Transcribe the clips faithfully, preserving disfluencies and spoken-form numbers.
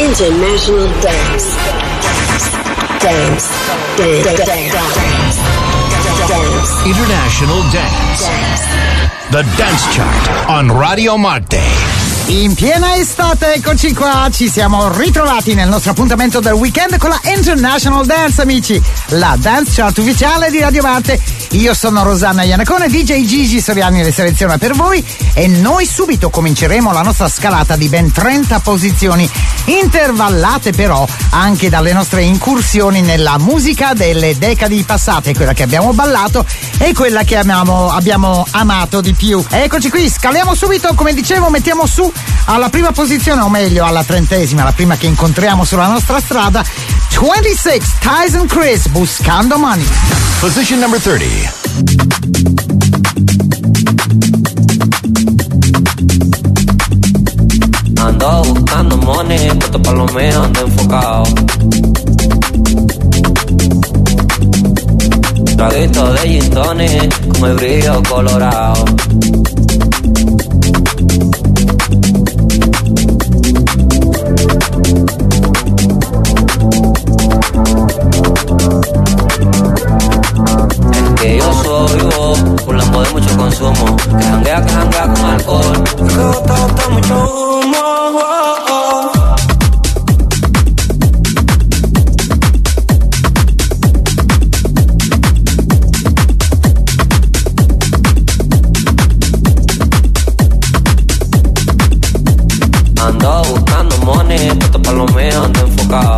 International Dance. Dance. Dance. Dance. Dance. International Dance. The Dance Chart on Radio Marte. In piena estate, eccoci qua, ci siamo ritrovati nel nostro appuntamento del weekend con la International Dance, amici, la dance chart ufficiale di Radio Marte. Io sono Rosanna Iannacone, D J Gigi Soriani le seleziona per voi e noi subito cominceremo la nostra scalata di ben trenta posizioni, intervallate però anche dalle nostre incursioni nella musica delle decadi passate, quella che abbiamo ballato e quella che abbiamo, abbiamo amato di più. Eccoci qui, scaliamo subito, come dicevo, mettiamo su alla prima posizione, o meglio alla trentesima, la prima che incontriamo sulla nostra strada, ventisei, Tyson Chris, Buscando Money. Position number thirty. Ando buscando money, puesto pa' lo mío, ando enfocado. Traguito de gin tonic, con el brillo colorado. Que yo soy vos, un lambo de mucho consumo, que janguea, que janguea con alcohol, que bota, bota mucho humo, oh, oh. Ando buscando money, puesto pa' lo mío, ando enfocado.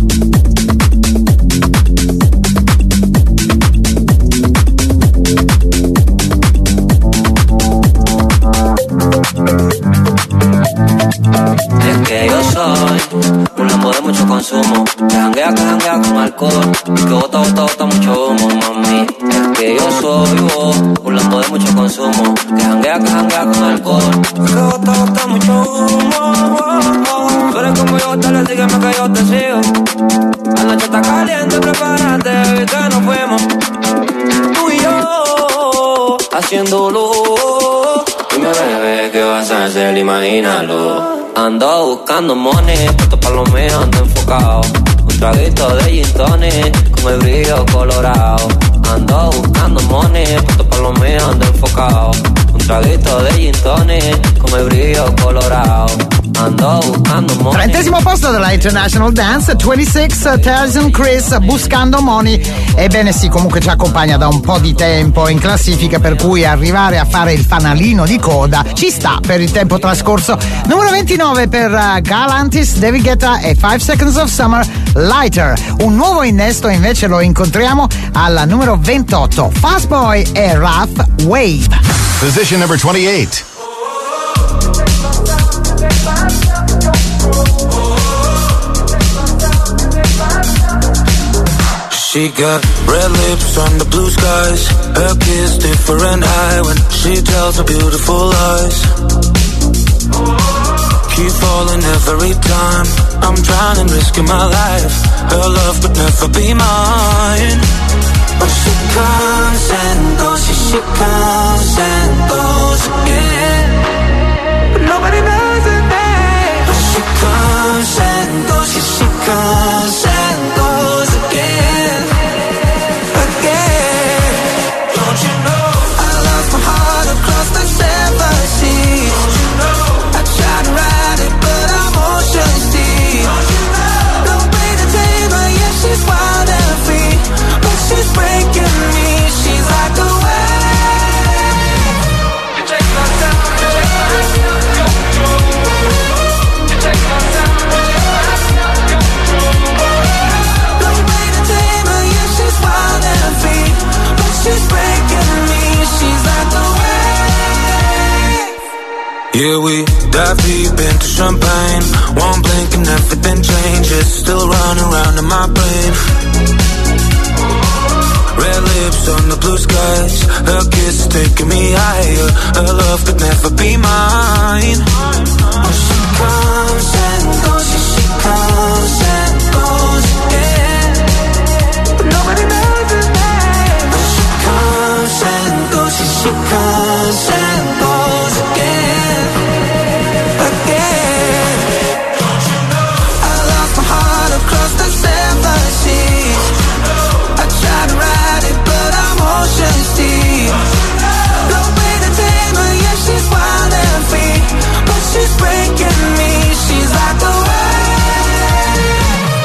Es que yo soy un lambo de mucho consumo, que janguea, que janguea con alcohol, y que bota, bota, bota mucho humo, mami. Es que yo soy vos, un lambo de mucho consumo, que janguea, que janguea con alcohol, y que bota, bota mucho humo, oh, oh. Tú eres como yo, dale, sígueme que yo te sigo. La noche está caliente, prepárate, baby, que nos fuimos. Tú y yo, haciéndolo. Dime, bebé, ¿qué vas a hacer? Imagínalo. Ando buscando money, puesto pa' lo mío, ando enfocado. Un traguito de gin tonic, con el brillo colorado. Ando buscando money, puesto pa' lo mío, ando enfocado. Un traguito de gin tonic, con el brillo colorado. Ando buscando money. Trentesimo posto della International Dance, ventisei, Tyson Chris, Buscando Money. Ebbene sì, comunque ci accompagna da un po' di tempo in classifica, per cui arrivare a fare il fanalino di coda ci sta per il tempo trascorso. Numero ventinove per uh, Galantis, David Guetta e five seconds of Summer, Lighter. Un nuovo innesto invece lo incontriamo al numero ventotto, Fast Boy e Raf, Wave. Position number twenty-eight. She got red lips on the blue skies. Her kiss different high when she tells her beautiful lies. Keep falling every time I'm drowning, risking my life. Her love could never be mine. But she comes and goes, she, she comes and goes again. But nobody knows her name. But she comes and goes, she, she comes and goes again. Again. Don't you know I lost my heart across the seven seas? Don't you know I tried to ride it but I'm ocean deep? Don't you know no way to tame her, yeah she's wild and free, but she's breaking me. She's like a wave. You take my time, you take my control. You take my time, you take my control. No way to tame her, yeah she's wild and free, but she's breaking me. She's like a wave. Yeah, we dive deep into champagne. One blink and everything changes. Still running around in my brain. Red lips on the blue skies. Her kiss is taking me higher. Her love could never be mine. When she comes and goes, yeah, she comes and goes again. But nobody knows her name. When she comes and goes, yeah, she comes and goes again. Again. Don't you know I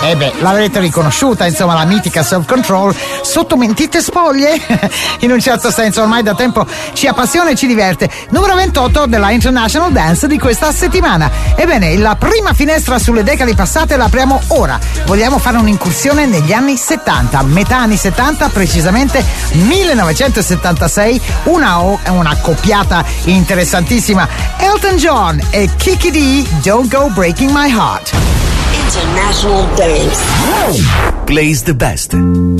E eh beh, l'avrete riconosciuta, insomma, la mitica Self Control sotto mentite spoglie. In un certo senso ormai da tempo ci appassiona e ci diverte. Numero ventotto della International Dance di questa settimana. Ebbene, la prima finestra sulle decadi passate la apriamo ora. Vogliamo fare un'incursione negli anni settanta, metà anni settanta, precisamente millenovecentosettantasei, una, una coppiata interessantissima. Elton John e Kiki D, Don't Go Breaking My Heart. International Dance plays the best.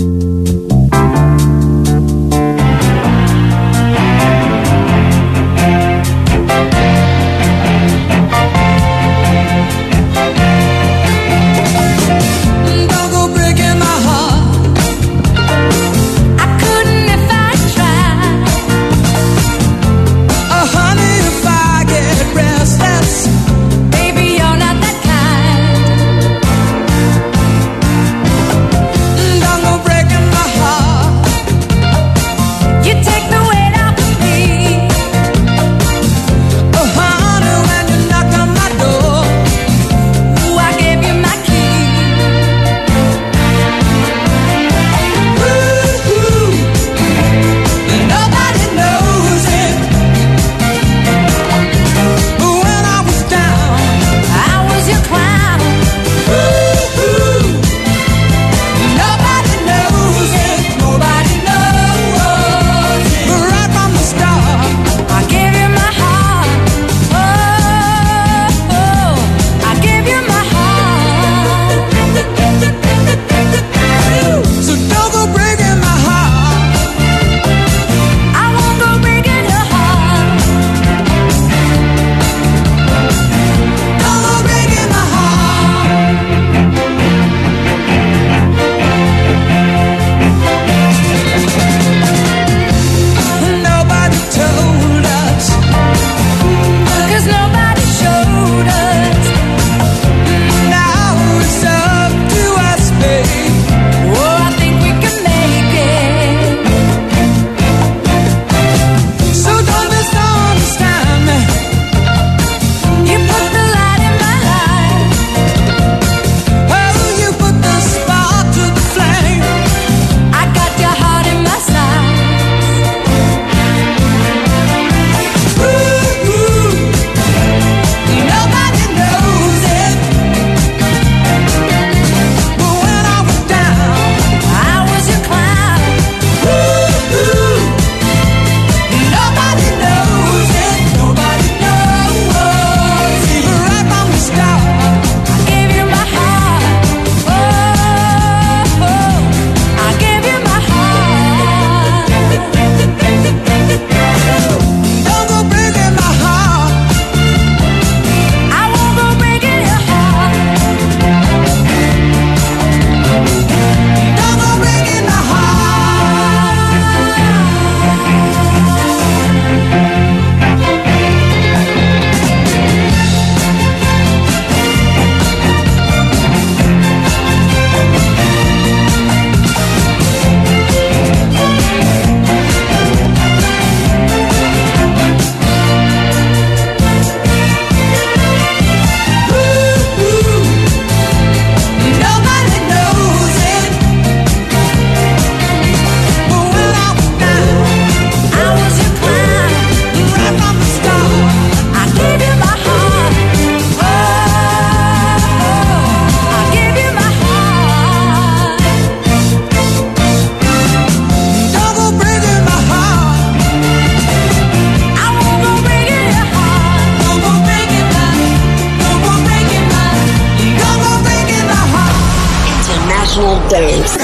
Dance.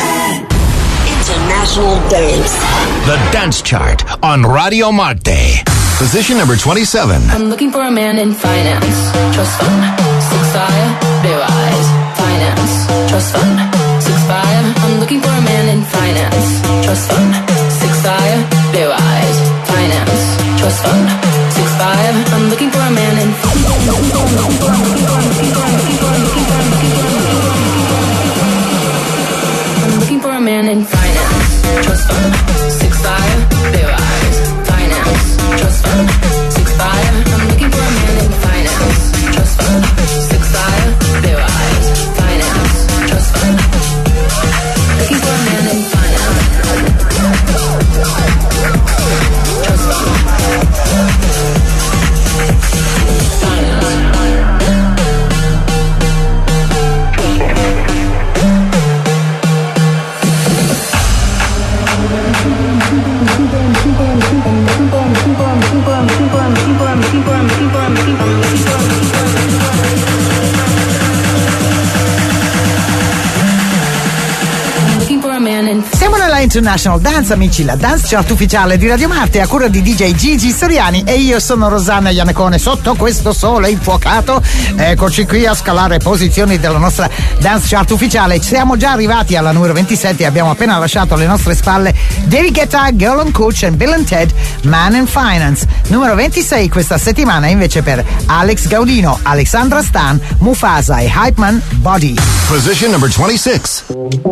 International Dance. The Dance Chart on Radio Marte. Position number twenty-seven. I'm looking for a man in finance. Trust fund. Six five. Blue eyes. Finance. Trust fund. Six five. I'm looking for a man in finance. Trust fund. Six five. Blue eyes. Finance. Trust fund. Six five. I'm looking for a man in finance. I'm looking for a man in finance. Trust fund. Six five. Blue eyes. Finance. Trust fund. Six five. I'm looking for a man in finance. Trust fund. Six five. Blue eyes. Finance. Trust fund. International Dance, amici, la dance chart ufficiale di Radio Marte a cura di D J Gigi Soriani, e io sono Rosanna Iannacone. Sotto questo sole infuocato, eccoci qui a scalare posizioni della nostra dance chart ufficiale. Siamo già arrivati alla numero ventisette e abbiamo appena lasciato alle nostre spalle David Guetta, Girl on Coach, e Bill and Ted, Man in Finance. Numero ventisei questa settimana invece per Alex Gaudino, Alexandra Stan, Mufasa e Hypeman, Body. Position number twenty-six.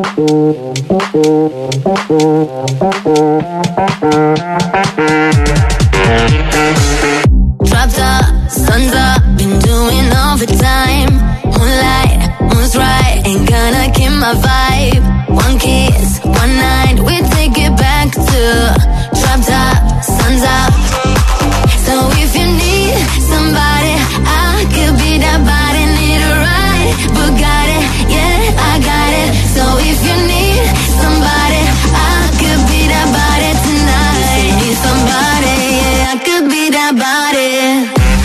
Dropped up, sun's up, been doing overtime. Moonlight, moon's right, ain't gonna kill my vibe. One kiss, one night, we take it back to dropped up, sun's up. So if you need somebody, I could be that body. Need a ride, Bugatti, yeah, I got it. So if you need somebody, I could be that body tonight. Need somebody, yeah, I could be that body.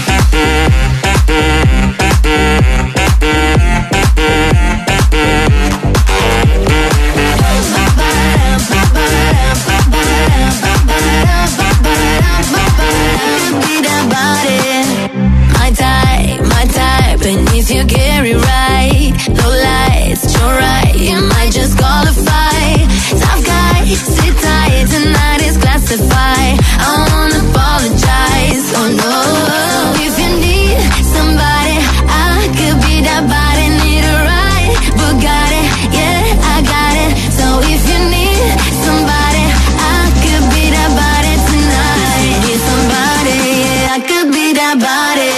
My type, my type, and if you get it right, no lights, you're right, you might just qualify. Tough guy, sit tight, tonight is classified. I won't apologize, oh no. If you need somebody, I could be that body. Need a ride, Bugatti, yeah, I got it. So if you need somebody, I could be that body tonight. Need somebody, yeah, I could be that body.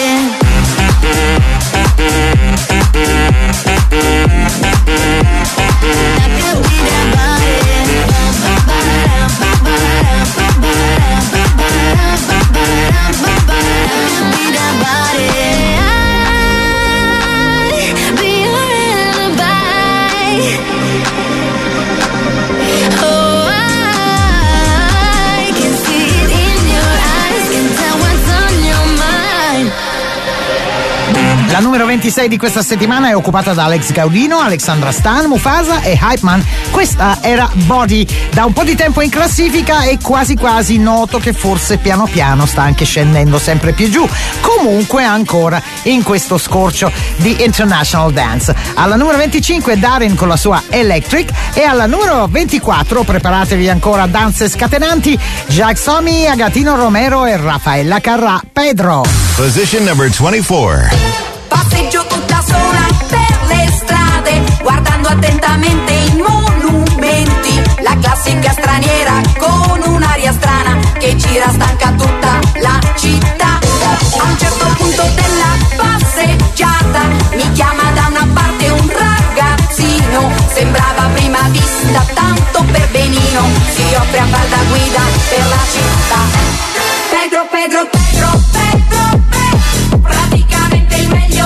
La numero ventisei di questa settimana è occupata da Alex Gaudino, Alexandra Stan, Mufasa e Hypeman. Questa era Body, da un po' di tempo in classifica e quasi quasi noto che forse piano piano sta anche scendendo sempre più giù. Comunque ancora in questo scorcio di International Dance. Alla numero venticinque Darin con la sua Electric, e alla numero ventiquattro preparatevi ancora danze scatenanti, Jacques Somi, Agatino Romero e Raffaella Carrà, Pedro. Position number twenty-four. Passeggio tutta sola per le strade, guardando attentamente i monumenti. La classica straniera con un'aria strana che gira stanca tutta la città. A un certo punto della passeggiata mi chiama da una parte un ragazzino. Sembrava a prima vista tanto per benino, si offre a far da guida per la città. Pedro, Pedro, Pedro, Pedro, Pedro, praticamente il meglio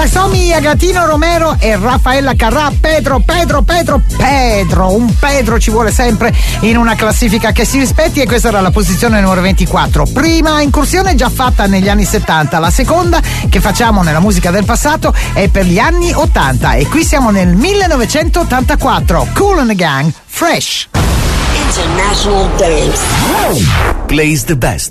Somi, Agatino Romero e Raffaella Carrà. Pedro, Pedro, Pedro, Pedro, un Pedro ci vuole sempre in una classifica che si rispetti, e questa era la posizione numero ventiquattro. Prima incursione già fatta negli anni settanta, la seconda che facciamo nella musica del passato è per gli anni ottanta, e qui siamo nel millenovecentottantaquattro. Kool and the Gang, Fresh. International Dance. Plays the best.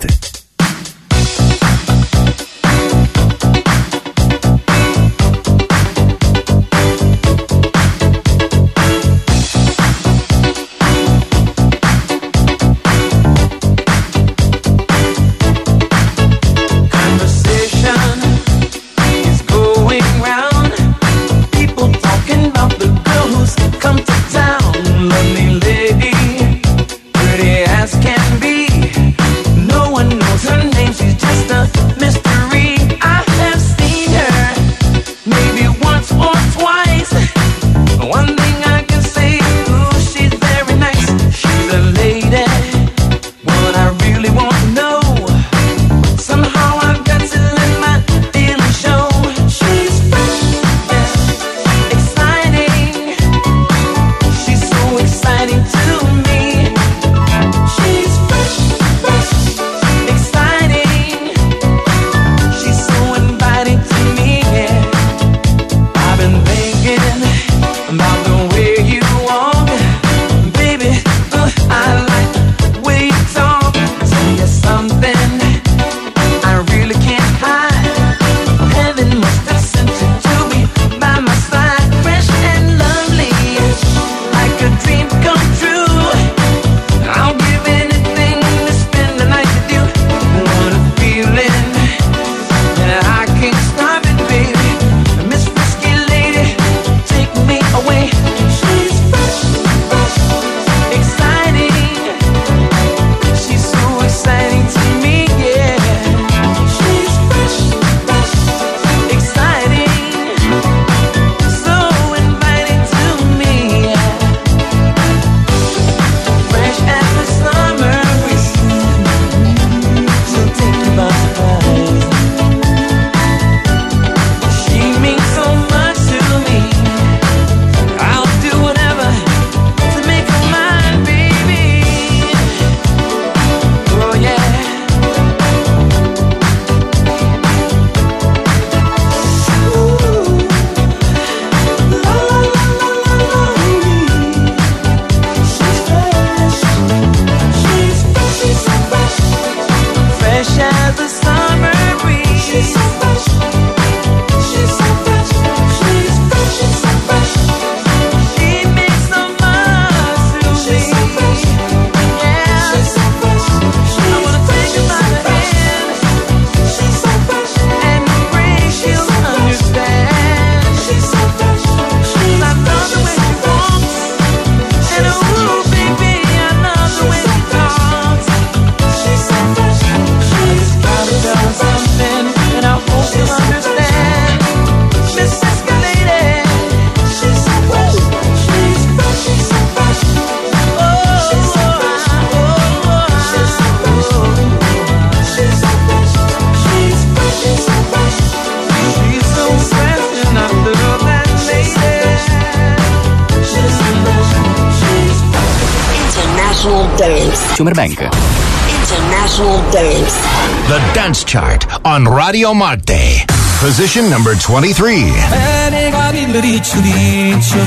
Bank. International Dance. The Dance Chart on Radio Marte. Position number twenty-three. Bene capille riccio riccio,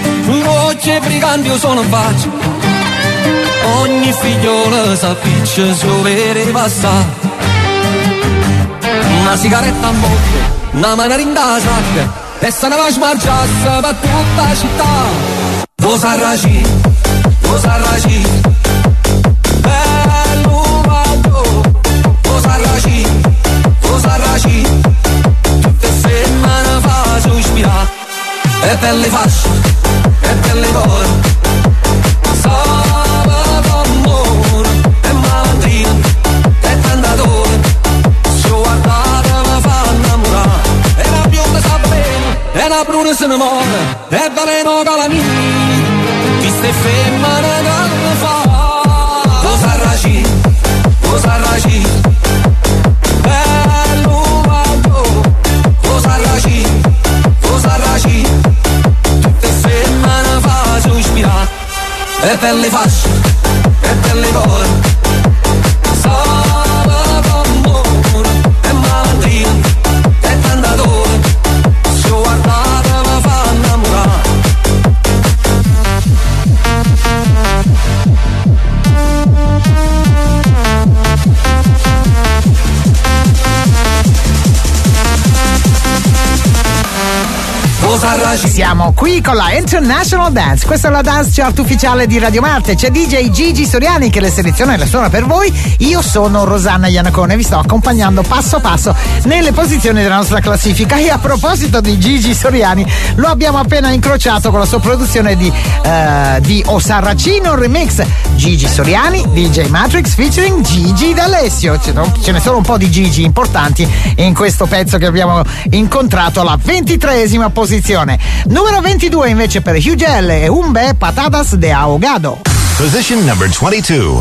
voce brigante io sono faccio. Ogni figliola s'appiccia su vere passare. Una sigaretta a bocca, una manarinda a sacca, e se ne va a smargiasse per tutta la città. Cosa raci, cosa raci. Tutte settimane fa si ispira, e per le fasce, e per le cuore, sabato amore, e malandrina, e cantatore, se guardate mi fa innamorare, e la bionda sa bene, e la bruna se ne muore, e veleno calamini, chi ste femmine che mi fa, cosa raci, cosa raci. Bello maggio, cosa raci, per le fasce e per le gole. Sala d'amore e malandrina e cantatore, se guardate mi fa innamorare. Siamo qui con la International Dance. Questa è la dance chart ufficiale di Radio Marte. C'è D J Gigi Soriani che le seleziona e le suona per voi. Io sono Rosanna Iannacone, vi sto accompagnando passo passo nelle posizioni della nostra classifica. E a proposito di Gigi Soriani, lo abbiamo appena incrociato con la sua produzione di, uh, di O Sarracino Remix. Gigi Soriani, D J Matrix featuring Gigi D'Alessio. Ce ne sono un po' di Gigi importanti in questo pezzo che abbiamo incontrato alla ventitreesima posizione. Numero ventidue invece per Hugel e Umbe, Patatas de Ahogado. Position number twenty-two.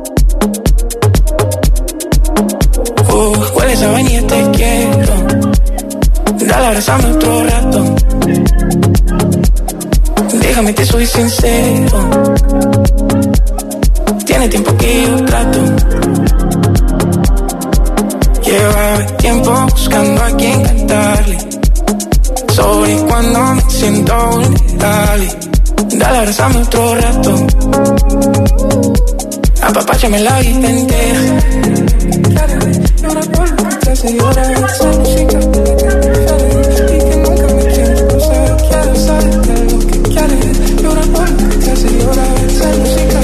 Uh, hueles a vainilla, te quiero. Dale, abrazame otro rato. Déjame, te soy sincero. Tiene tiempo que yo trato. Lleva tiempo buscando a quien cantarle. Sorry cuando me siento vulnerable. Dale, abrazame otro rato. Apapáchame la vida entera. Y ahora por lo que te hace llorar esa música. Y que nunca me quieres pasar. Quiero saber lo que quieres. Y ahora por lo que te hace llorar esa música.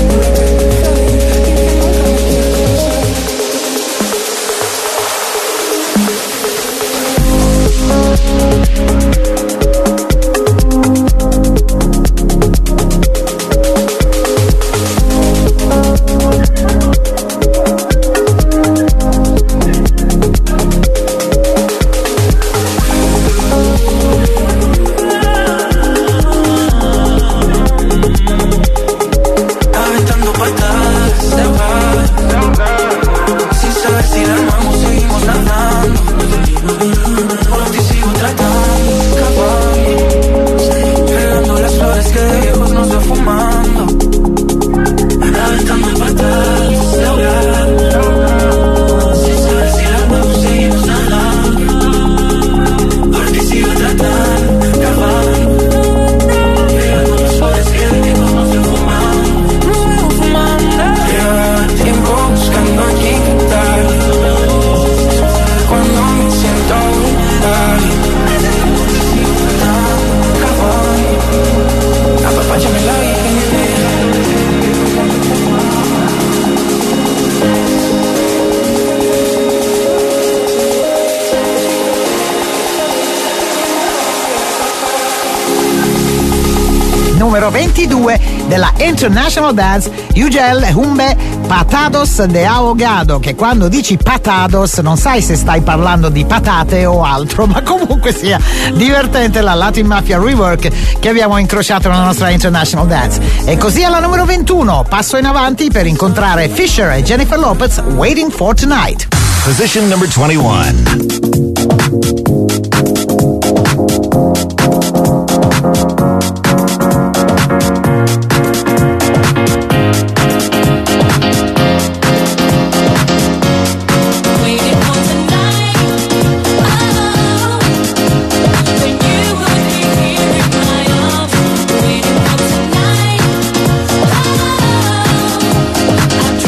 Numero ventidue della International Dance, Hugel e Umbe, Patados de Ahogado, che quando dici patados non sai se stai parlando di patate o altro, ma comunque sia divertente la Latin Mafia Rework che abbiamo incrociato nella nostra International Dance. E così alla numero ventuno, passo in avanti per incontrare Fisher e Jennifer Lopez, Waiting for Tonight. Position number twenty-one.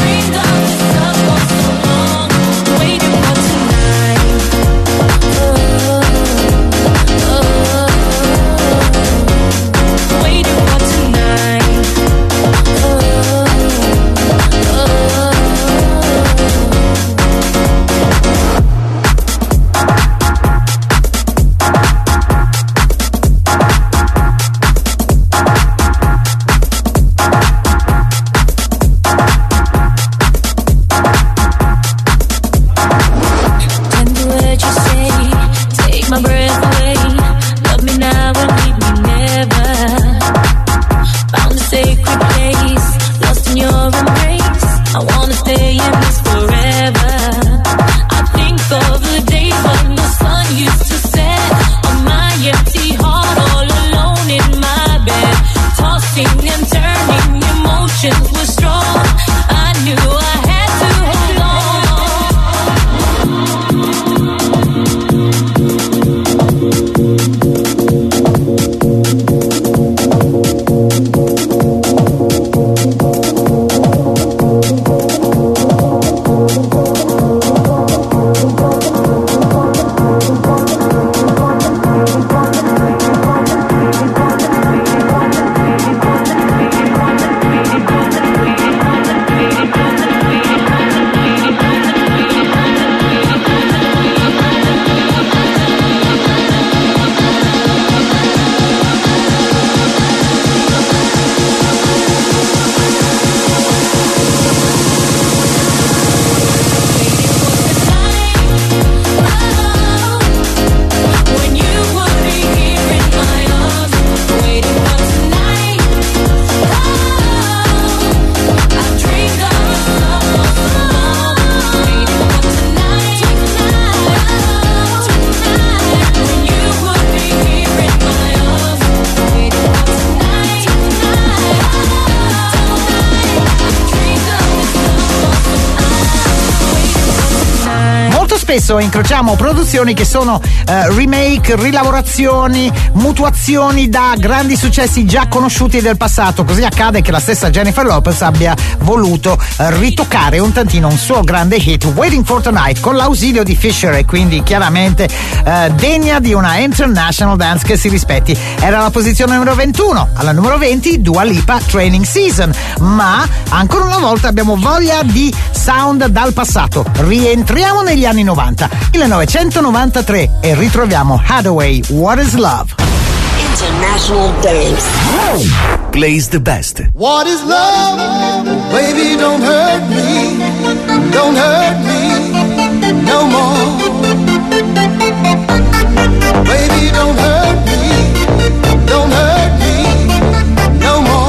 Oh spesso incrociamo produzioni che sono eh, remake, rilavorazioni, mutuazioni da grandi successi già conosciuti del passato. Così accade che la stessa Jennifer Lopez abbia voluto eh, ritoccare un tantino un suo grande hit, Waiting for Tonight, con l'ausilio di Fisher, e quindi chiaramente eh, degna di una International Dance che si rispetti. Era la posizione numero ventuno. Alla numero venti Dua Lipa, Training Season. Ma ancora una volta abbiamo voglia di sound dal passato. Rientriamo negli anni novanta, millenovecentonovantatré, e ritroviamo Hathaway, What is Love? International Dance. Plays the best. What is love? Baby, don't hurt me. Don't hurt me no more. Baby, don't hurt me. Don't hurt me no more.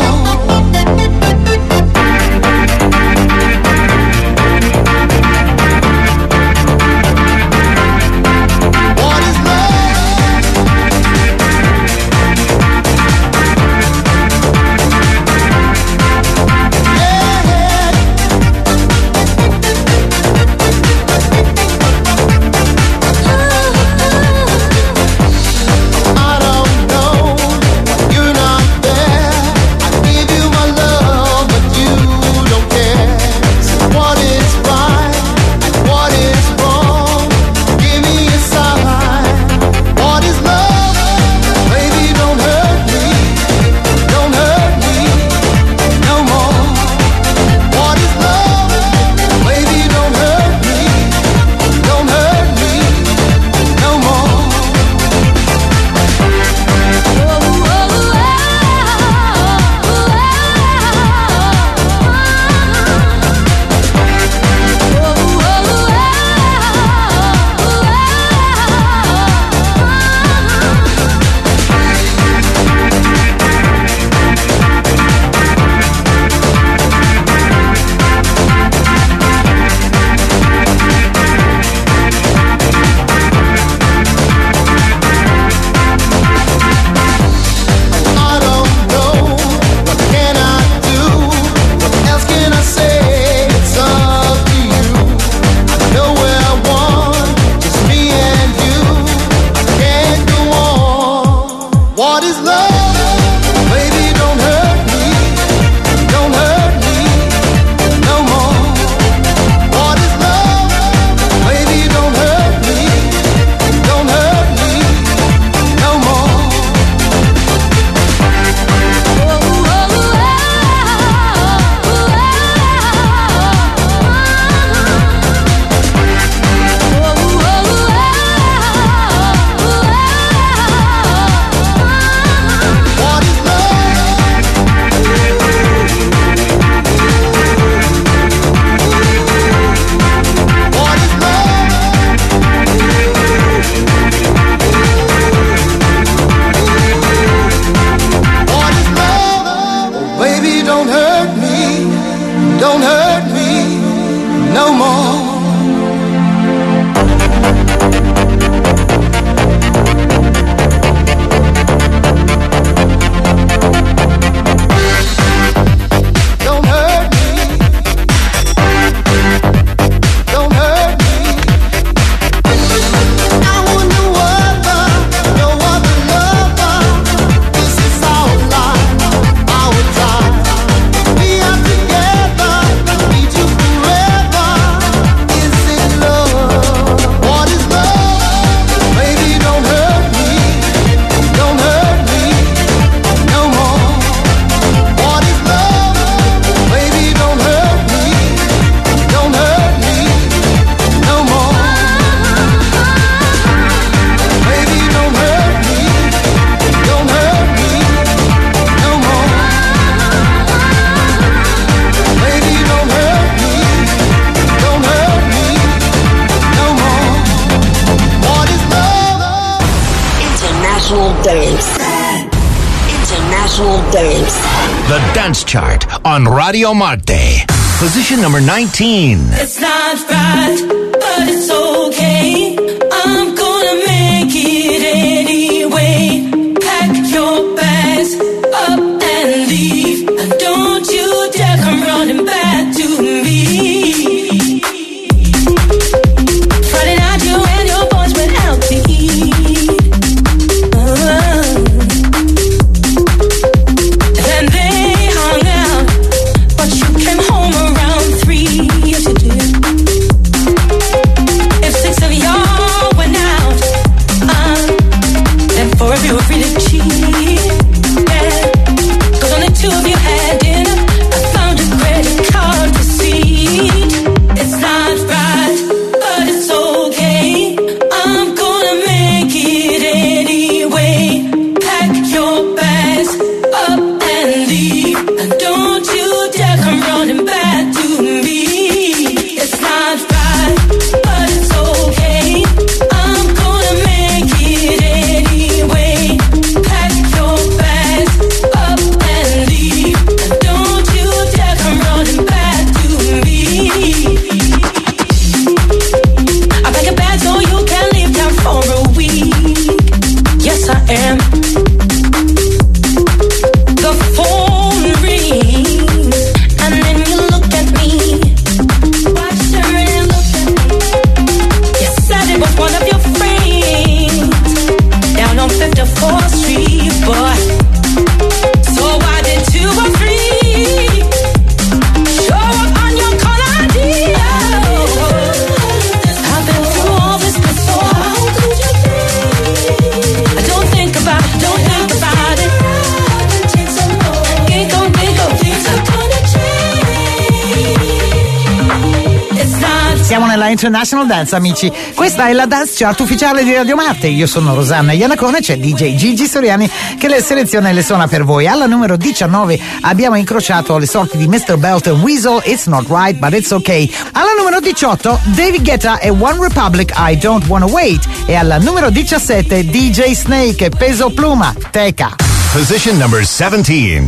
Dance. The Dance Chart on Radio Marte. Position number nineteen. It's not right, but it's okay. I'm gonna make it anyway. Pack your bags up and leave. And don't you dare come running back to me. Friday night nella International Dance, amici. Questa è la Dance Chart ufficiale di Radio Marte. Io sono Rosanna Iannacone, c'è D J Gigi Soriani che le seleziona e le suona per voi. Alla numero diciannove abbiamo incrociato le sorti di mister Belt e Weasel, It's Not Right But It's Okay. Alla numero diciotto David Guetta e One Republic, I Don't Wanna Wait. E alla numero diciassette D J Snake e Peso Pluma, Teca. Position number seventeen.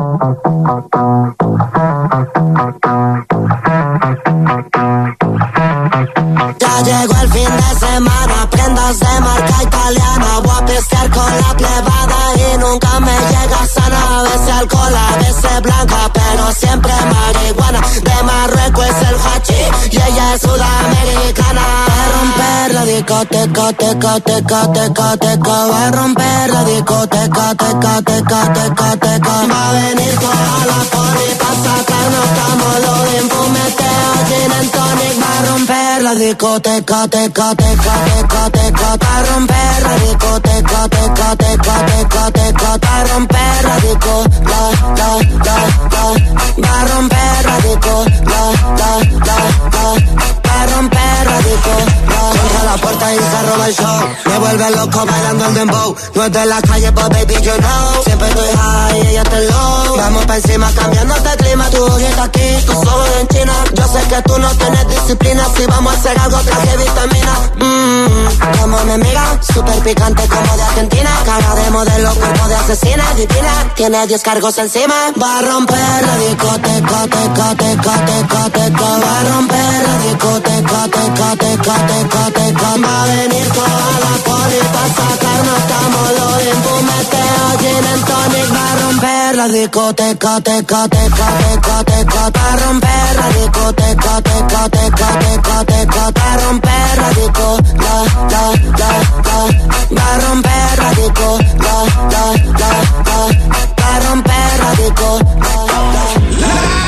Ya llegó el fin de semana, prendas de marca italiana. Voy a pistear con la plebada y nunca me llega sana. A veces alcohol, a veces blanca, pero siempre marihuana. De Marruecos es el hachís y ella es sudamericana. Va a romper la discoteca, teca, teca, teca, teca. Va a romper la discoteca, teca, teca, teca, teca. Va a venir toda la poli pa' sacarnos cámolo de fumeteo, gin and tonic. Va a romper la discoteca, teca, teca, teca, teca. Va a romper la discoteca, teca, teca, teca, teca. Va a romper la disco, la, la, la, la. Va a romper la disco, la, la, la, la. Va a romper la disco, la. Cierra la puerta y se roba el show. Me vuelve loco bailando el dembow. No es de la calle, but baby you know. Siempre estoy high y ella está low. Vamos pa' encima cambiándote el clima. Tu ojita aquí, tus ojos en China. Yo sé que tú no tienes disciplina. Si vamos a hacer algo, traje vitamina. Mmm, como mi amiga, super picante como de Argentina. Cara de modelo, cuerpo de asesina, divina. Tiene diez cargos encima. Va a romper la discoteca, teca, teca, teca, teca. Va a romper la discoteca, teca, teca, teca, teca. Va a venir toda la poli pa' sacarnos cámolo de fumeteo, gin and tonic. Va a romper la discoteca, teca, teca, teca, teca. Va a romper la discoteca, teca, teca, teca, teca. Va a romper la disco, la, la, la, la. Va a romper la disco, la, la, la, la. Va a romper la disco, la, la, la.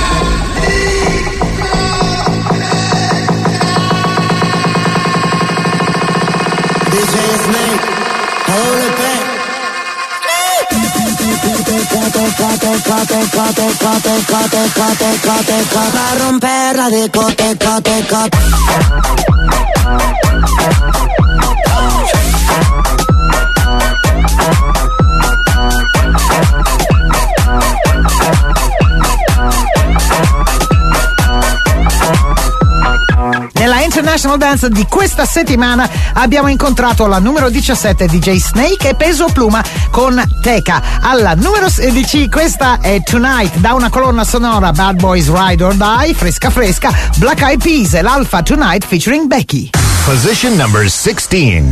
D J Snake, hold it back. Va a romper la discoteca, teca. Nella International Dance di questa settimana abbiamo incontrato la numero diciassette D J Snake e Peso Pluma con Teca. Alla numero sedici questa è Tonight, da una colonna sonora Bad Boys Ride or Die, fresca fresca, Black Eyed Peas e l'Alpha Tonight featuring Becky. Position number sixteen.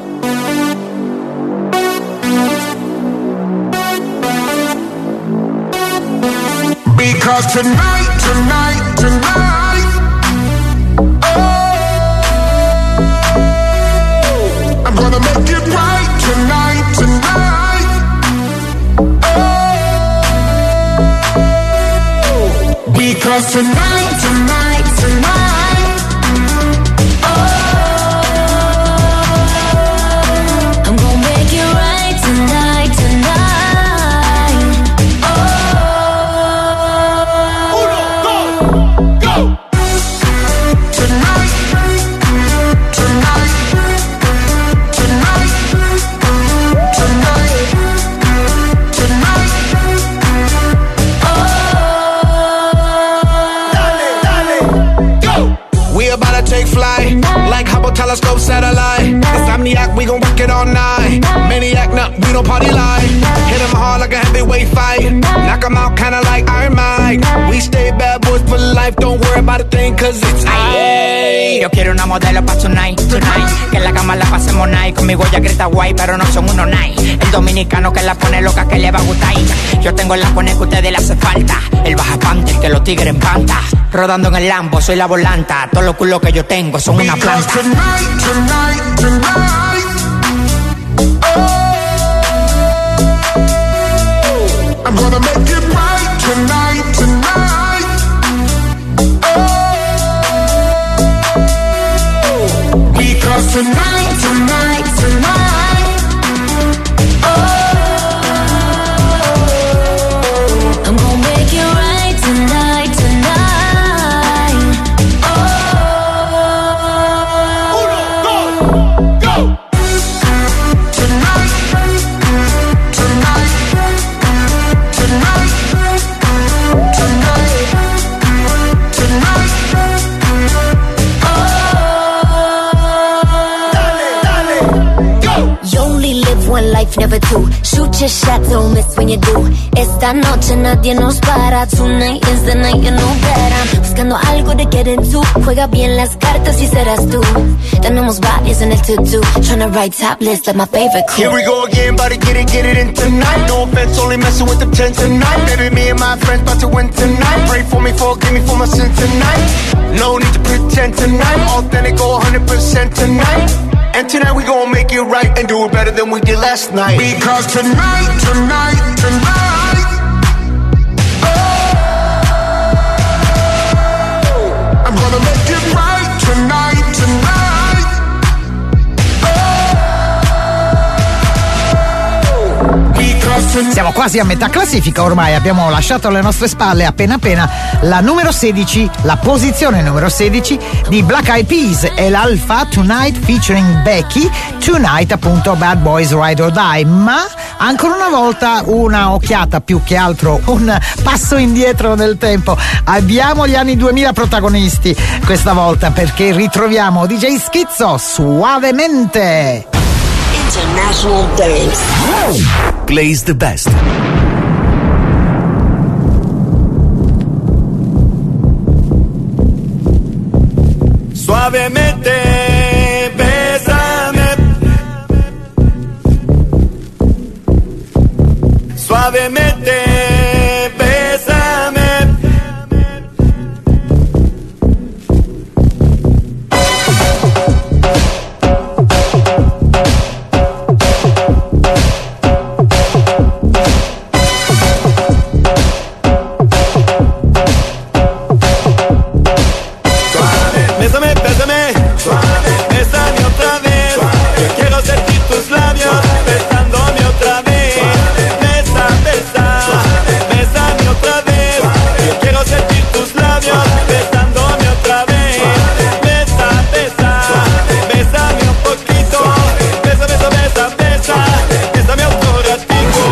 Because tonight, tonight, tonight, oh, I'm gonna make it right tonight, tonight, oh, because tonight, tonight, tonight, oh, I'm gonna make it right tonight, tonight. take flight, like Hubble telescope satellite. Insomniac, we gon' work it all night. Maniac, nah, we don't party like. Hit 'em hard like a heavyweight fight. Knock 'em out kinda like Iron Mike. We stay bad boys for life, don't worry about a thing, cause it's Ay, yo quiero una modelo pa' tonight, tonight. Que en la cama la pasemos night. Conmigo ya grita guay, pero no son unos night. El dominicano que la pone loca, que le va a gustar. Yo tengo el la pone que a ustedes le hace falta. El baja panther, que los tigres en panta. Rodando en el Lambo, soy la volanta. Todos los culos que yo tengo son una planta. Tonight, tonight, tonight, oh, I'm gonna make it right tonight, tonight, oh, because tonight, tonight, tonight, oh, I'm gonna make it right tonight, tonight. Oh, if never two. Shoot your shot, don't miss when you do. Esta noche nadie nos para. Tonight is the night, you know better. Buscando algo de get into. Juega bien las cartas y serás tú. Tenemos varios en el to-do. Tryna write top list like my favorite crew. Here we go again, about to get it, get it in tonight. No offense, only messing with the ten tonight. Baby, me and my friends about to win tonight. Pray for me, forgive me for my sin tonight. No need to pretend tonight. Authentic, go one hundred percent tonight. And tonight we gon' make it right and do it better than we did last night. Because tonight, tonight, tonight, oh, I'm gonna make it right tonight, tonight, oh, because tonight. Siamo quasi a metà classifica ormai, abbiamo lasciato alle nostre spalle appena appena la numero sedici, la posizione numero sedici di Black Eyed Peas e l'Alpha Tonight featuring Becky, Tonight appunto Bad Boys Ride or Die. Ma ancora una volta una occhiata, più che altro un passo indietro nel tempo. Abbiamo gli anni duemila protagonisti questa volta, perché ritroviamo D J Schizzo, Suavemente. International Dance. Plays the best. Suavemente, bésame. Suavemente, bésame. Bésame, bésame, suave, bésame otra vez. Yo quiero sentir tus labios besándome otra vez. Besa, besa, bésame otra vez. Yo quiero sentir tus labios besándome otra vez. Besa, besa, bésame un poquito. Besa, besa, besa, besa, bésame otro ratico.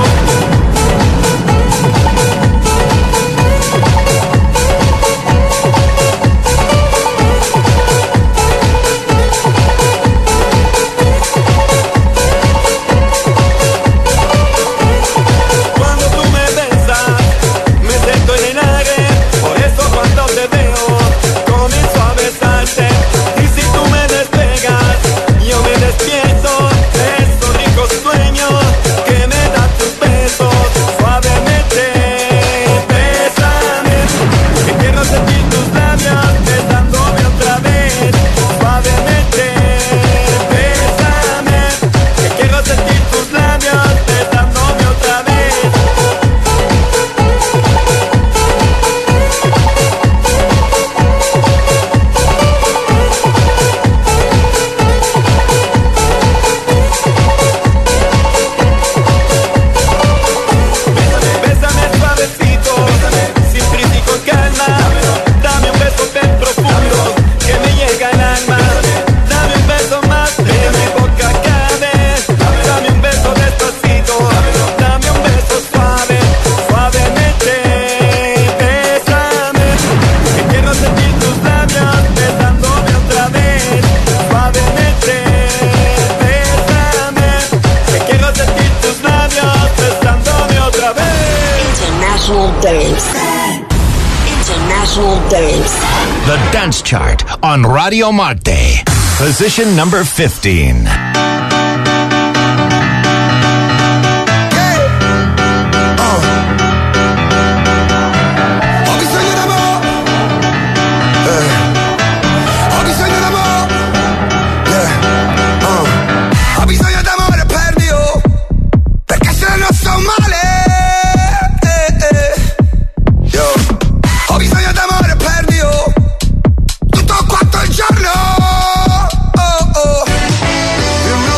Cuando tú me besas, me siento en aire. Por eso cuando te veo, comienzo a besarte. Y si tú me despegas, yo me despierto de esos ricos sueños que me dan tus besos. Suavemente, bésame, que quiero sentir tus labios besándome otra vez. Suavemente, bésame, que quiero sentir tus labios besándome otra vez. Bésame suavecito, sin prisa y con calma. Dame un beso bien profundo que me llega al alma. Dame un beso más de mi boca cabe. Dame un beso despacito. Dame un beso suave, suavemente. Bésame, que quiero sentir tus labios besándome otra vez. Suavemente, bésame, que quiero sentir tus labios besándome otra vez. International Dance. International Dance. The Dance Chart on Radio Marte. Position number fifteen. Ho bisogno d'amore, eh. Ho bisogno d'amore, yeah. uh. Ho bisogno d'amore per Dio, perché se non sto male, eh, eh. Yo. Ho bisogno d'amore per Dio, tutto quanto il giorno, oh, oh.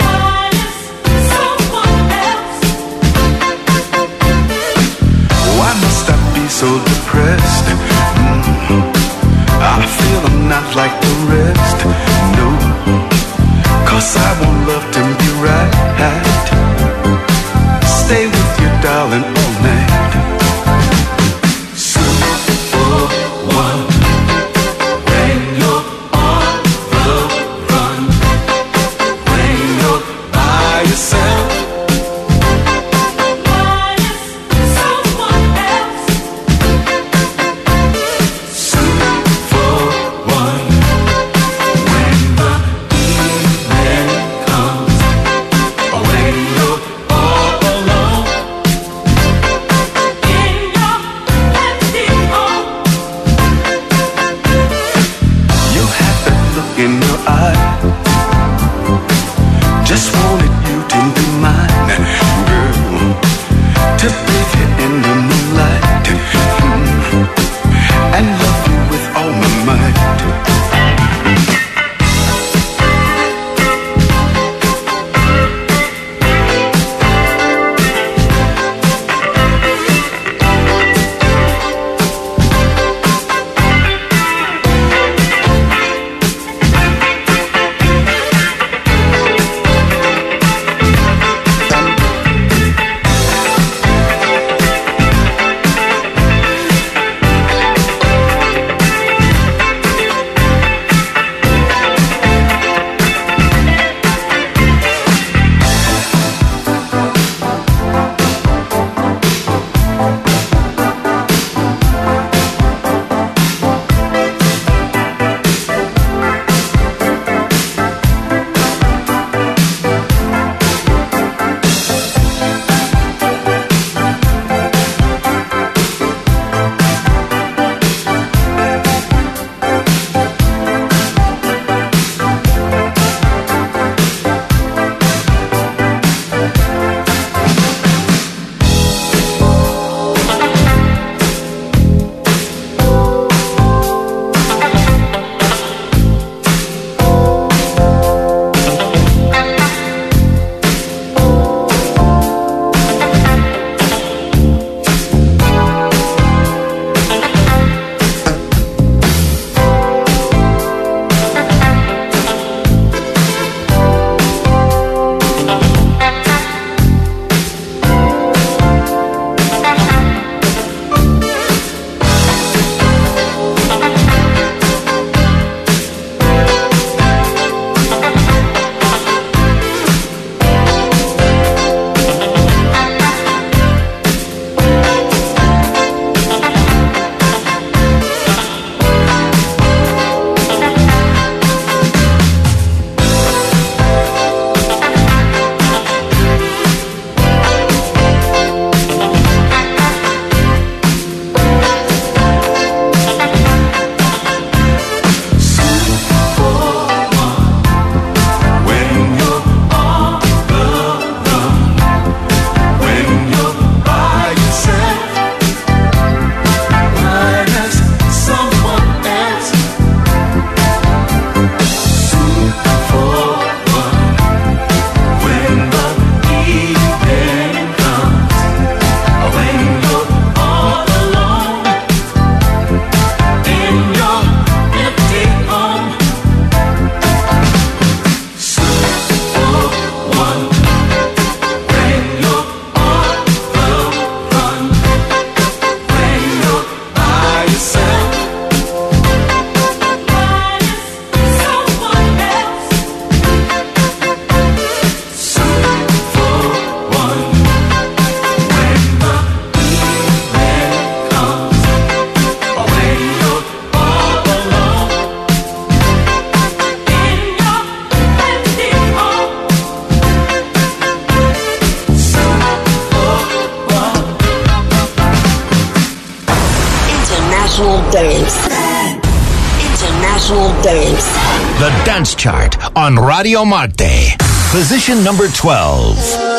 Dance. International Dance. The Dance Chart on Radio Marte. Position number twelve.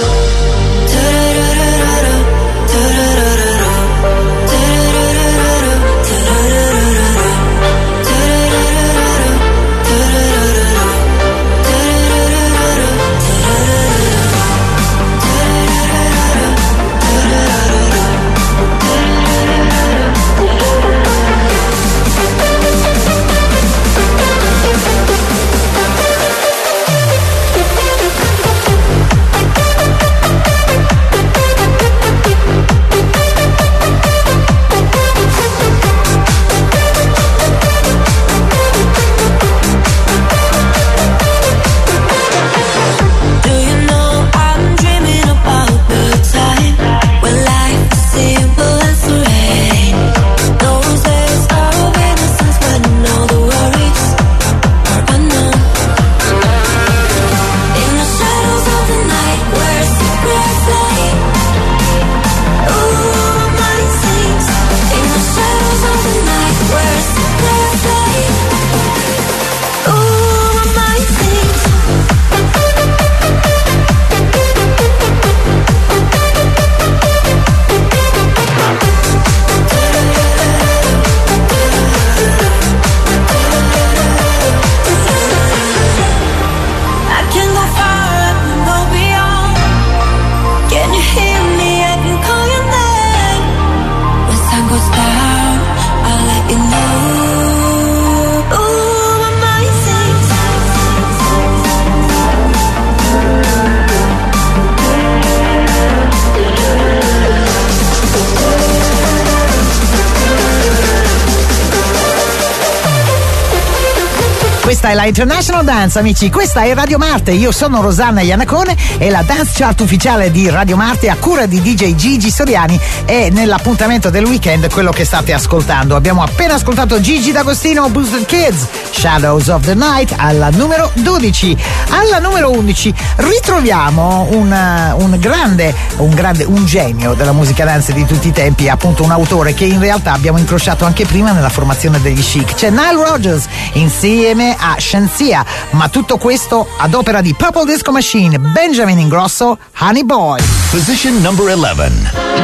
Questa è la International Dance, amici. Questa è Radio Marte. Io sono Rosanna Iannacone e la Dance Chart ufficiale di Radio Marte a cura di D J Gigi Soriani è nell'appuntamento del weekend quello che state ascoltando. Abbiamo appena ascoltato Gigi D'Agostino, Boosted Kids, Shadows of the Night alla numero dodici. Alla numero undici ritroviamo un, un grande, un grande, un genio della musica dance di tutti i tempi, appunto un autore che in realtà abbiamo incrociato anche prima nella formazione degli Chic. C'è Nile Rodgers insieme a Shensia, ma tutto questo ad opera di Purple Disco Machine, Benjamin Ingrosso, Honey Boy. Position number eleven.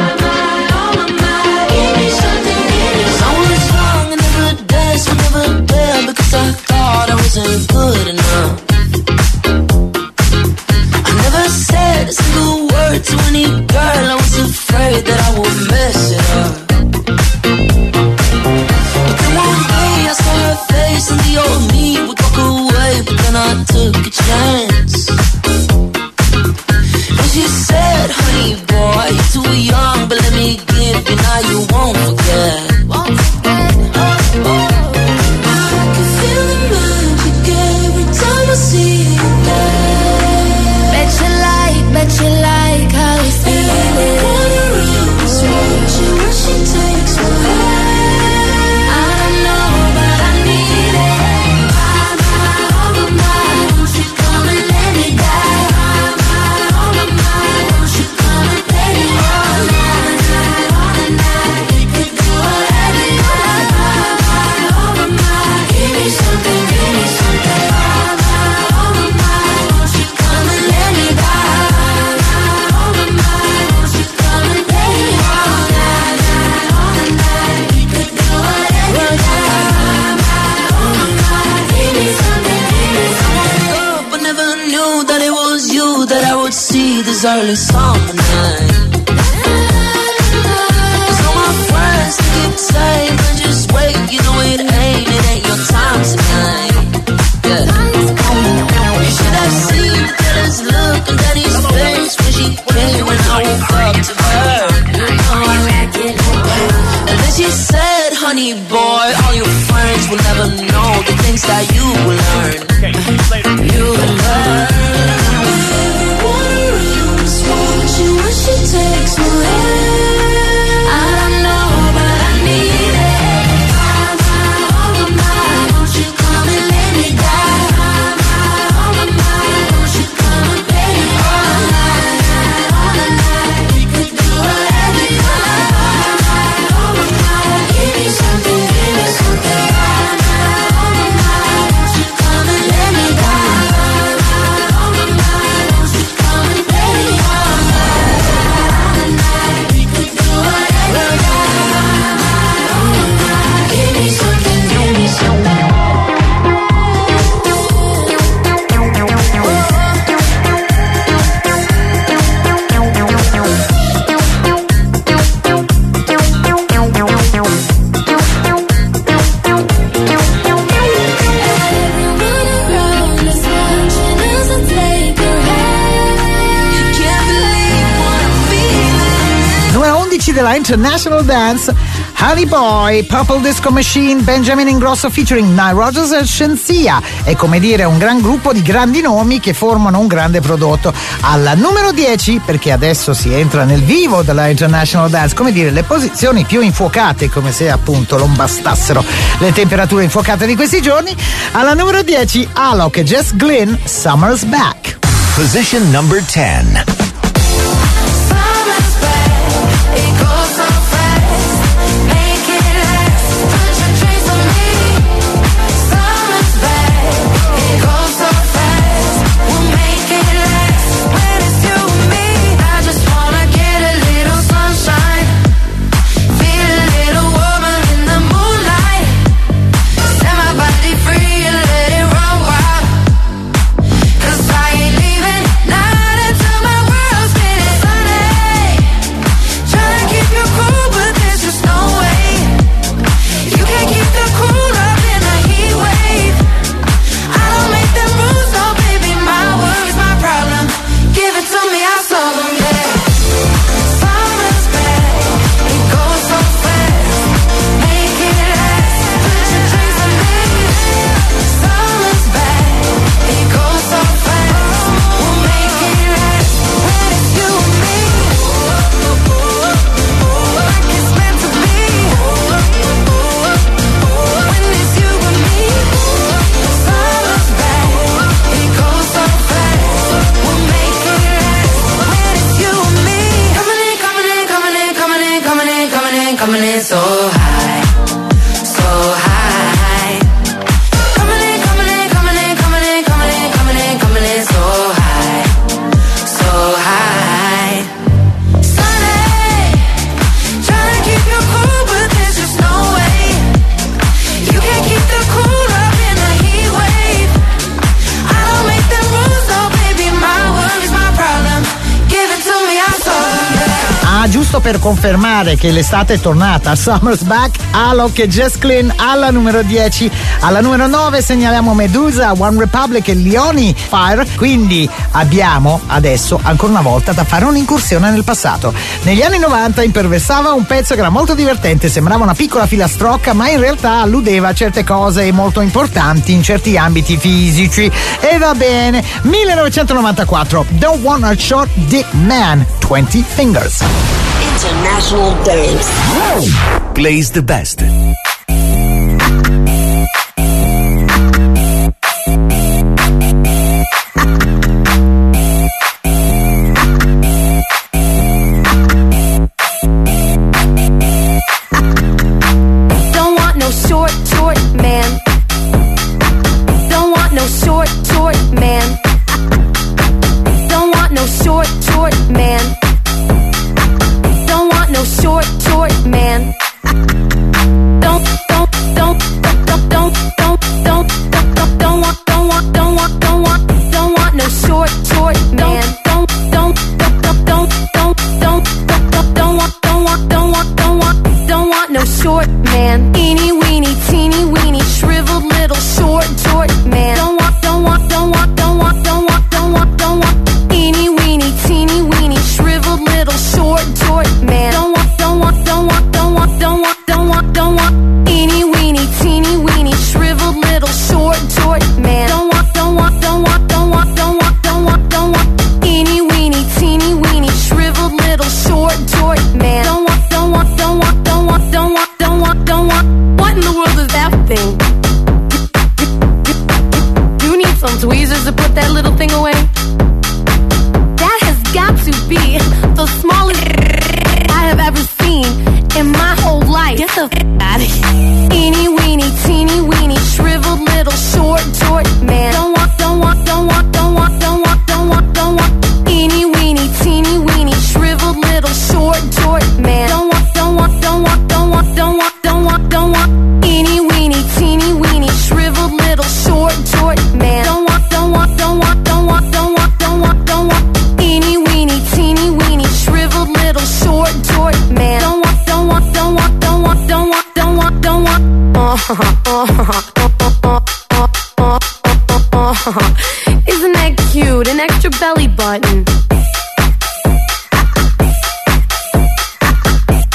Said a single word to any girl. I was afraid that I would mess it up. But then one day I saw her face and the old me would walk away. But then I took a chance and she said, honey boy, you're too young, but let me give you, now you won't forget. Won't forget. Oh, oh. I can feel the magic every time I see you there. Bet you like, bet you like how you feel it. So watch it when she takes my hand. I don't know, but I need it. My, my, oh my, my, won't you come and let me die? My, my, oh my, my, won't you come and let me all night, all the night. We could do whatever you like. My, my, oh my, my, give me something, give me something. My, my, oh my, my, won't you come and let me die? That I would see this early summer night. Cause all my friends they keep saying, but just wait, you know it ain't, it ain't your time tonight. Yeah. You should have seen the Daddy's look on Daddy's face when she came, when I woke up to her. And then she said, honey boy, all your friends will never know the things that you will learn. You will learn. She takes my hand. I don't know, but I need it. My, my, oh my, my, won't you come and let me die? My, my, oh my, my, won't you come and play me all night, all the night. We could do whatever you like. My, my, oh my, my, give me something, give me dieci della International Dance, Honey Boy, Purple Disco Machine, Benjamin Ingrosso featuring Nile Rodgers e Scienzia. È come dire un gran gruppo di grandi nomi che formano un grande prodotto. Alla numero dieci, perché adesso si entra nel vivo della International Dance, come dire le posizioni più infuocate, come se appunto non bastassero le temperature infuocate di questi giorni. Alla numero dieci, Alok e Jess Glynn, Summer's Back. Position number ten. Per confermare che l'estate è tornata, Summer's Back, Alok e Jess Glynn alla numero dieci. Alla numero nove segnaliamo Medusa, One Republic e Leoni Fire. Quindi abbiamo adesso ancora una volta da fare un'incursione nel passato. Negli anni novanta imperversava un pezzo che era molto divertente, sembrava una piccola filastrocca, ma in realtà alludeva a certe cose molto importanti in certi ambiti fisici. E va bene, millenovecentonovantaquattro, Don't Want a Short Dick Man, twenty Fingers. International Dance. Plays the best. Isn't that cute? An extra belly button.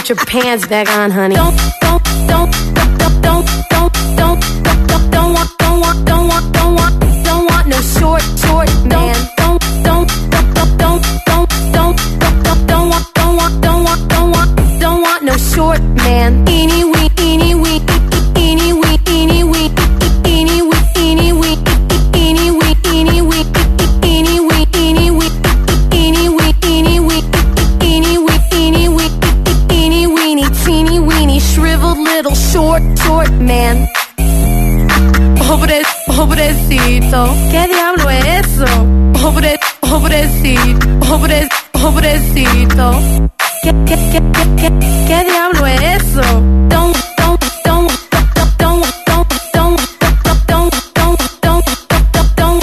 put your pants back on, honey. Don't, don't, don't, don't, don't, don't, don't, don't, don't want, don't want, don't want, don't want, don't want no short, short man. Don't, don't, don't, don't, don't, don't, don't, don't, don't want, don't want, don't want, don't want, don't want no short man. Eeny wee, eeny wee, eeny wee, eeny wee, eeny wee, eeny wee, eeny wee, eeny wee, eeny wee, eeny wee, eeny wee, eeny wee, eeny wee, eeny wee, eeny weeny, teeny weeny, shriveled little short, short man. Pobre, pobrecito, ¿qué diablo es eso? Pobre, pobrecito, pobre, pobrecito. ¿Qué, qué, qué, qué, qué, qué diablo es eso? Don't, don't, don't, don't, don't, don't, don't, don't, don't, don't, don't, don't,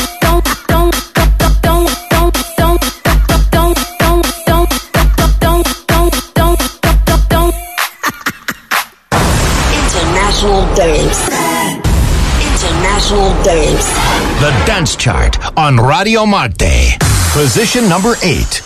International Dance. International Dance. The Dance Chart on Radio Marte. Position number eight.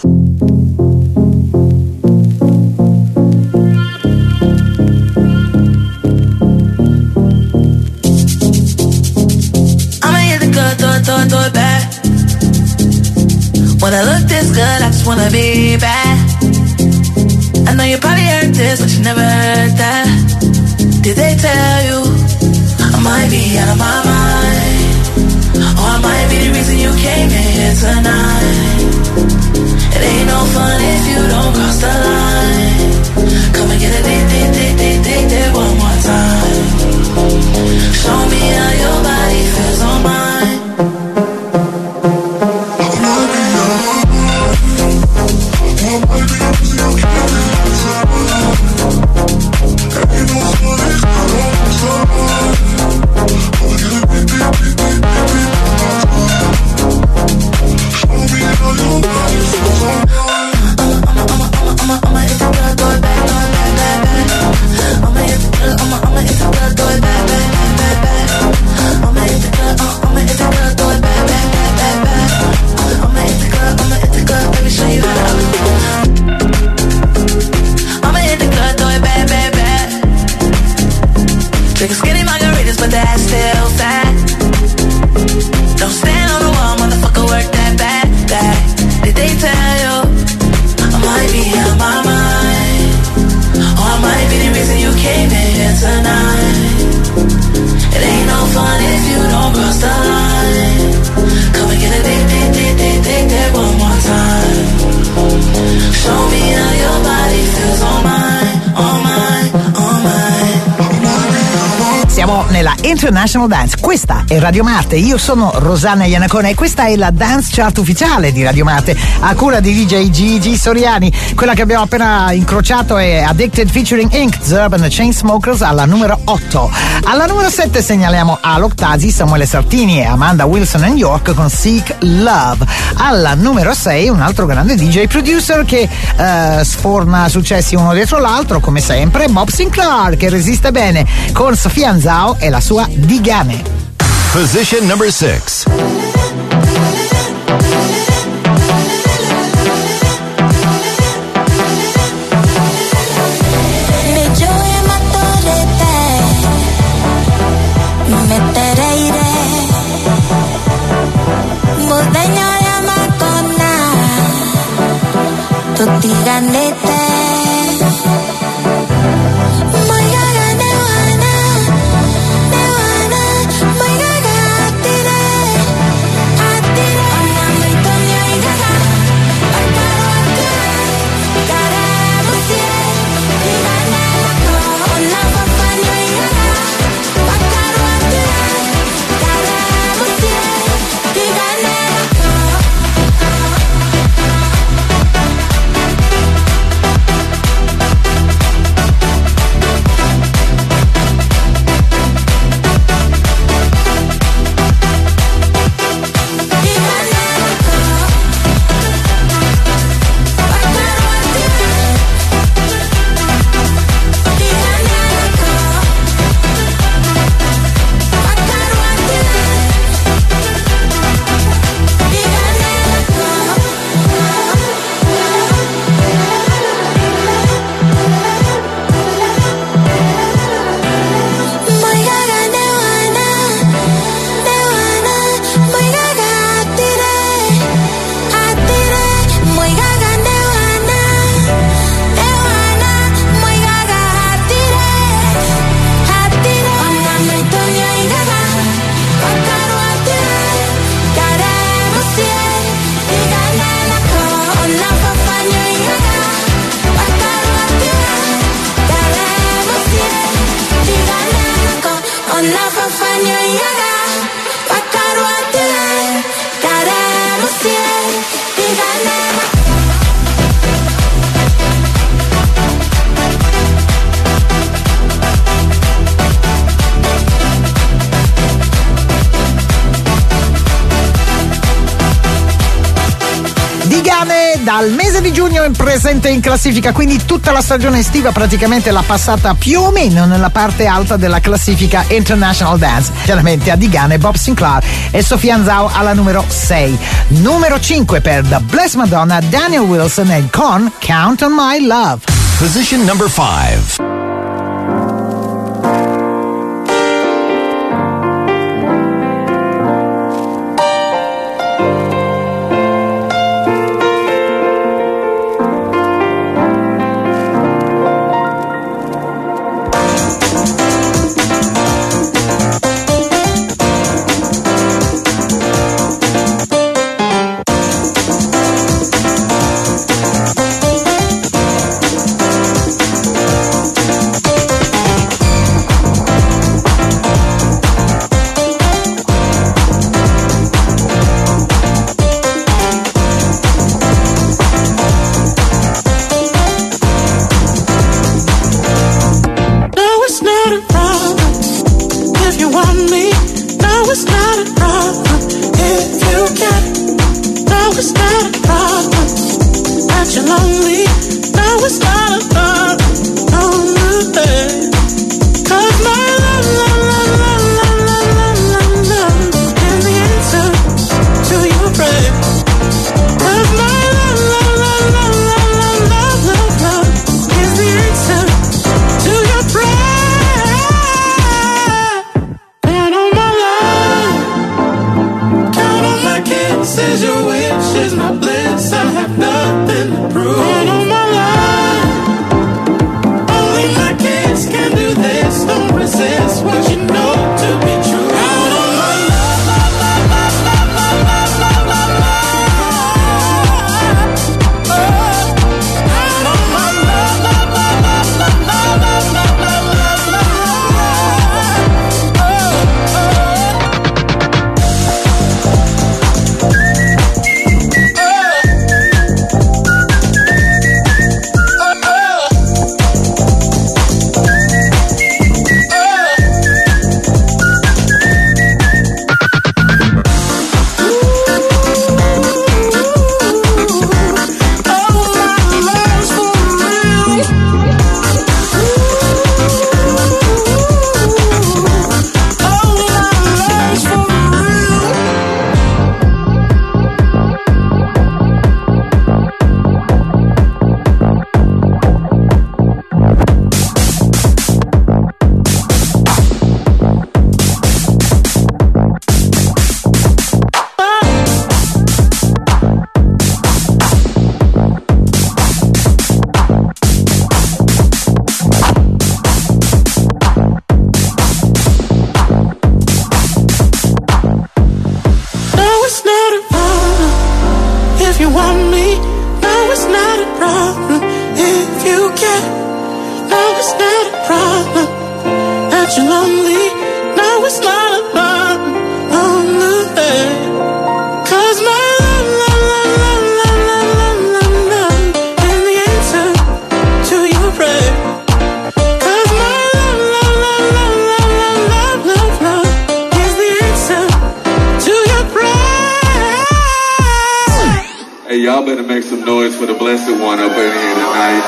Throw it, throw it back. When I look this good, I just wanna be bad. I know you probably heard this, but you never heard that. Did they tell you I might be out of my mind? Or I might be the reason you came in here tonight. It ain't no fun if you don't cross the line. Come and get a date, date, date, date, date, date one more time. Show me how your body feels on mine. Drink skinny margaritas, but that's still fat. Don't stand on the wall, motherfucker, work that back, back. Did they tell you I might be out of my mind? Or I might be the reason you came in here tonight. It ain't no fun if you don't cross the line. Come and get a date, date, date, date, date, date one more time. Show me how your body feels on mine, on mine, on mine. Siamo nella International Dance, questa è Radio Marte, io sono Rosanna Iannacone e questa è la Dance Chart ufficiale di Radio Marte a cura di D J Gigi Soriani. Quella che abbiamo appena incrociato è Addicted featuring Ink, Zerb and the Chainsmokers alla numero otto. Alla numero sette segnaliamo Alok Tazi, Samuele Sartini e Amanda Wilson and York con Seek Love. Alla numero sei un altro grande D J producer che uh, sforna successi uno dietro l'altro come sempre, Bob Sinclair, che resiste bene con Sofia Anzao e la sua Digame. Position number six. Tutti gandete. Digane dal mese di giugno è presente in classifica, quindi tutta la stagione estiva praticamente l'ha passata più o meno nella parte alta della classifica International Dance. Chiaramente a Digane Bob Sinclair e Sofia Nzao alla numero sei. Numero cinque per The Blessed Madonna, Daniel Wilson e Con Count on My Love. Position number five. Y'all better make some noise for the blessed one up in here tonight.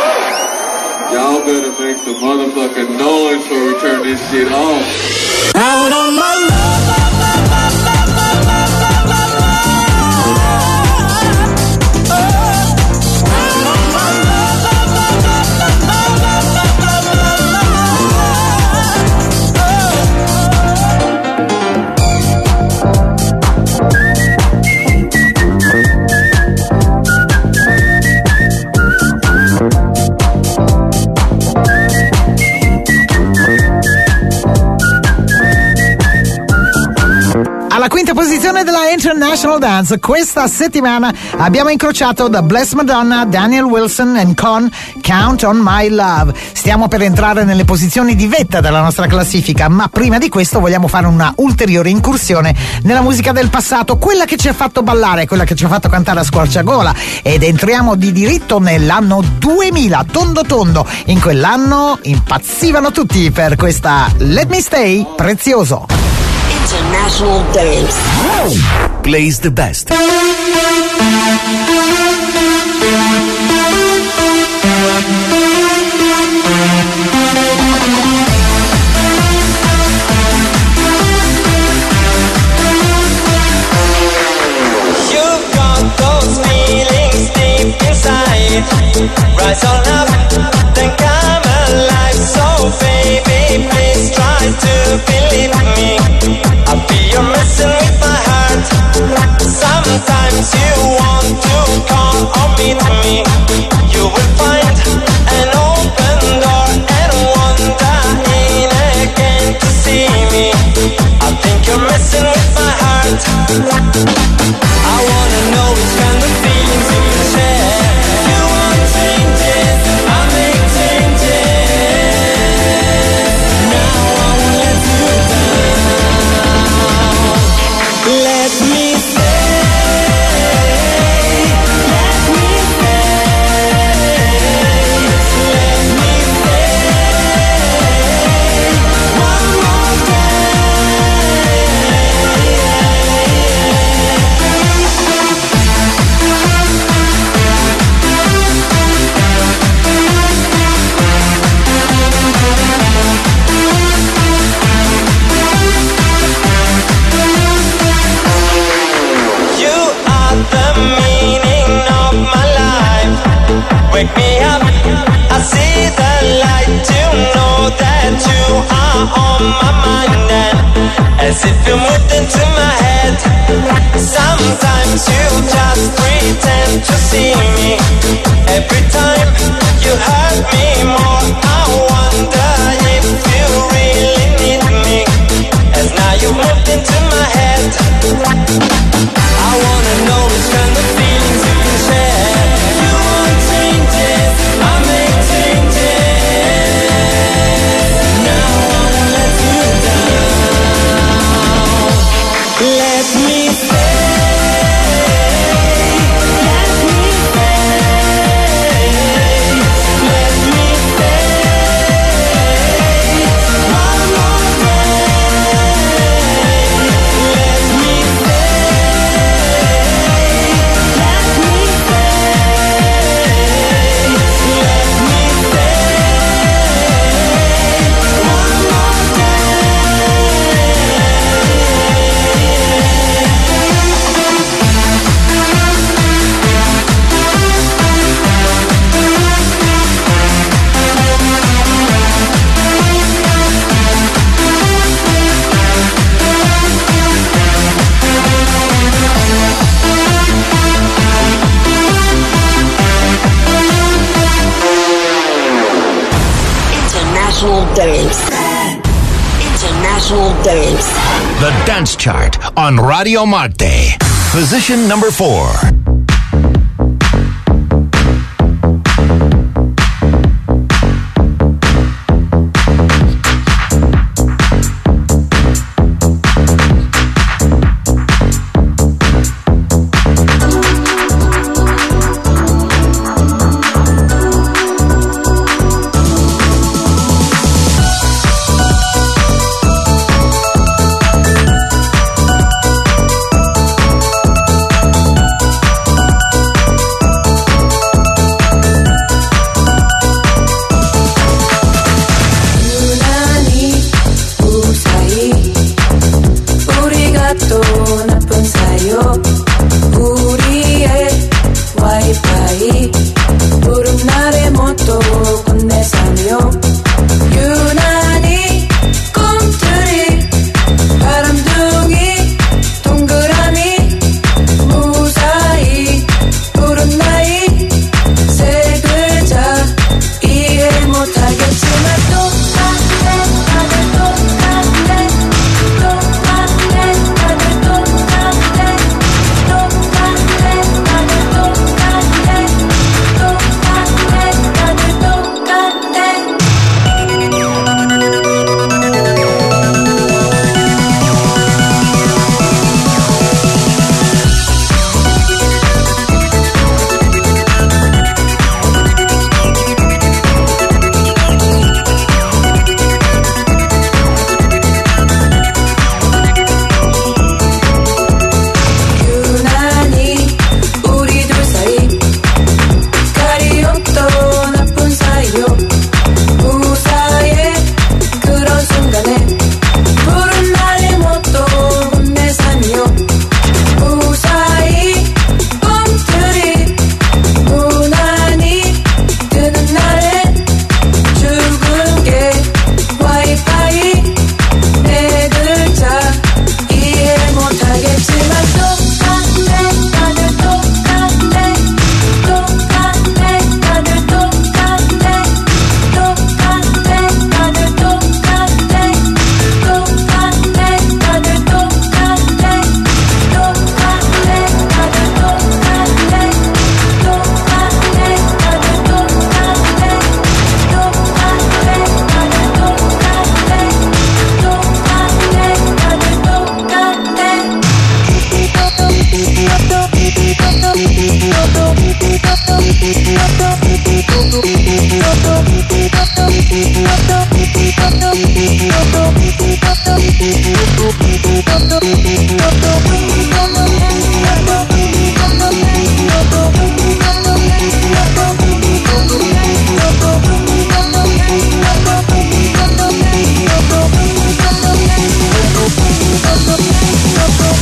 Y'all better make some motherfucking noise before we turn this shit off. Out on my love. Alla quinta posizione della International Dance questa settimana abbiamo incrociato The Blessed Madonna, Daniel Wilson and Con Count on My Love. Stiamo per entrare nelle posizioni di vetta della nostra classifica, ma prima di questo vogliamo fare una ulteriore incursione nella musica del passato, quella che ci ha fatto ballare, quella che ci ha fatto cantare a squarciagola, ed entriamo di diritto nell'anno duemila, tondo tondo. In quell'anno impazzivano tutti per questa Let Me Stay, Prezioso. International Dance plays the best. Rise on up, think I'm alive. So baby, please try to believe me. I feel you're messing with my heart. Sometimes you want to call on me to me. You will find an open door and wonder in again to see me. I think you're messing with my heart. I wanna know which kind of feelings you can share. You want changes, I make changes. Now I won't let you down. Let me stay, let me stay, let me stay one more wake me up, I see the light. You know that you are on my mind, and as if you moved into my head. Sometimes you just pretend to see me. Every time you hurt me more, I wonder if you really need me. As now you moved into my head, I wanna know which kind of feelings you can share. You want changes, I make changes. Now I won't let you down. Let me stay, let me stay, let me stay one more day. Let me International Dance. International Dance. The Dance Chart on Radio Marte. Position number four. Don't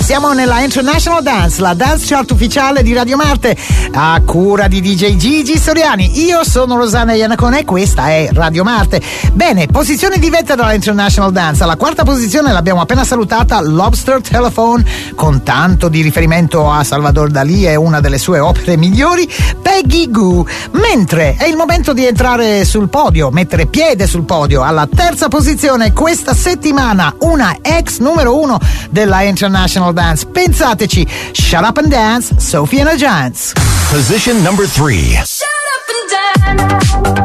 Siamo nella International Dance, la dance chart ufficiale di Radio Marte, a cura di D J Gigi Soriani. Io sono Rosanna Iannacone e questa è Radio Marte. Bene, posizione di vetta dalla International Dance. Alla quarta posizione l'abbiamo appena salutata, Lobster Telephone, con tanto di riferimento a Salvador Dalì e una delle sue opere migliori, Peggy Gou. Mentre è il momento di entrare sul podio, mettere piede sul podio. Alla terza posizione questa settimana una ex numero uno della International Dance. Pensateci, Shut Up and Dance, Sophie and the Giants. Position number three. Shut up and dance.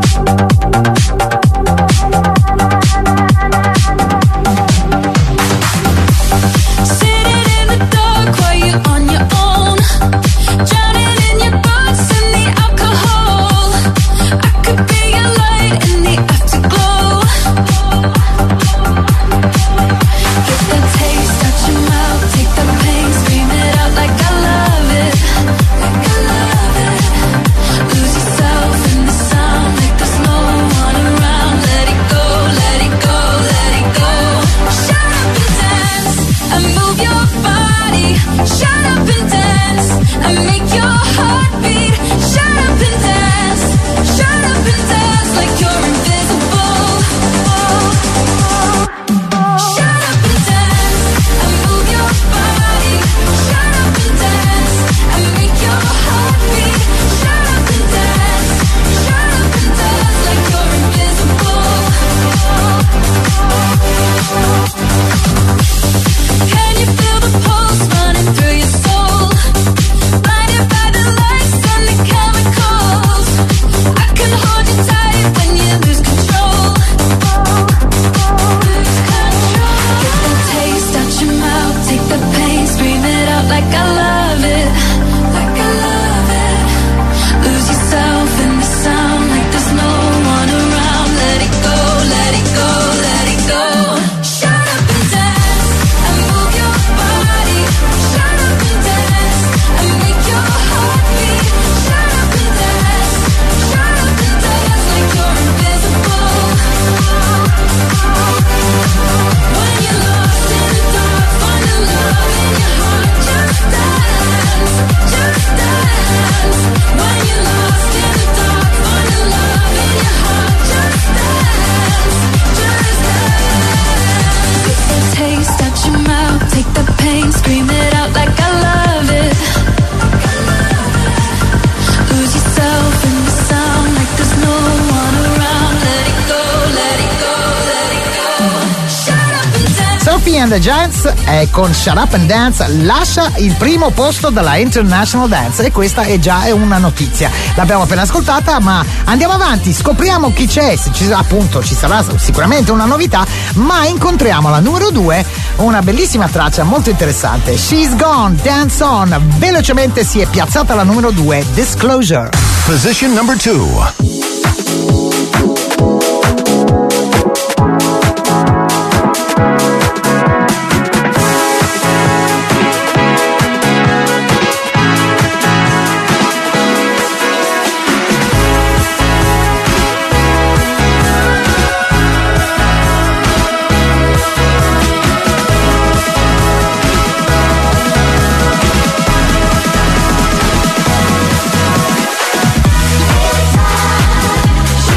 and the Giants è con Shut Up and Dance lascia il primo posto dalla International Dance e questa è già è una notizia. L'abbiamo appena ascoltata, ma andiamo avanti, scopriamo chi c'è. Ci, appunto ci sarà sicuramente una novità, ma incontriamo la numero due, una bellissima traccia molto interessante, She's Gone, Dance On. Velocemente si è piazzata la numero due, Disclosure. Position number two. She's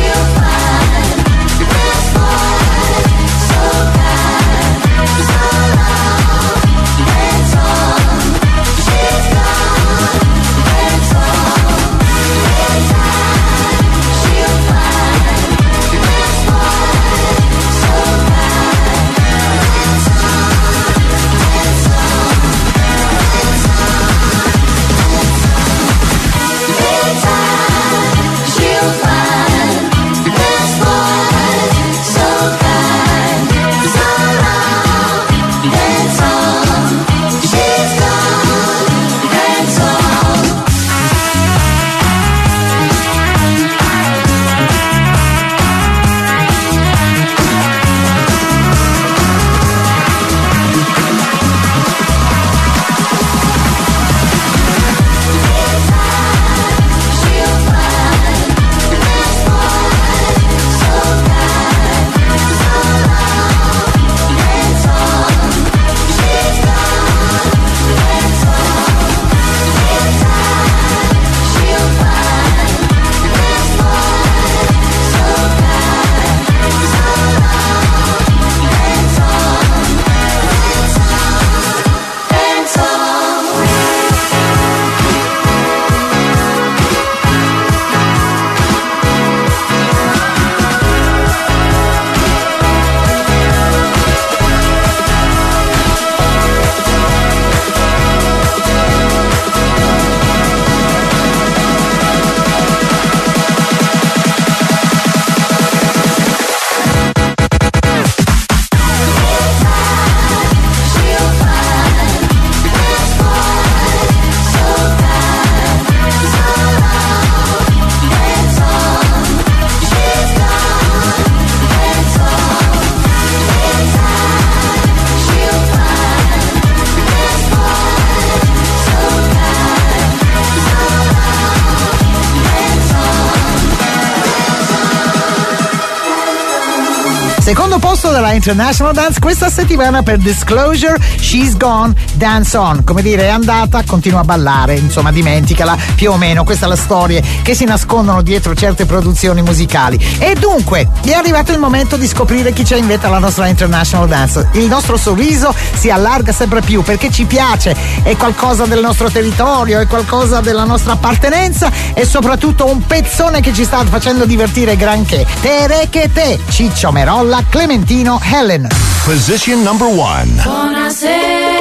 Secondo posto della International Dance questa settimana per Disclosure, She's Gone, Dance On. Come dire, è andata, continua a ballare, insomma dimenticala, più o meno. Questa è la storia che si nascondono dietro certe produzioni musicali. E dunque, è arrivato il momento di scoprire chi c'è in vetta alla nostra International Dance. Il nostro sorriso si allarga sempre più perché ci piace, è qualcosa del nostro territorio, è qualcosa della nostra appartenenza e soprattutto un pezzone che ci sta facendo divertire granché. Tere che te, Ciccio Merolla, Clementino, Helen. Position number one. Buonasera,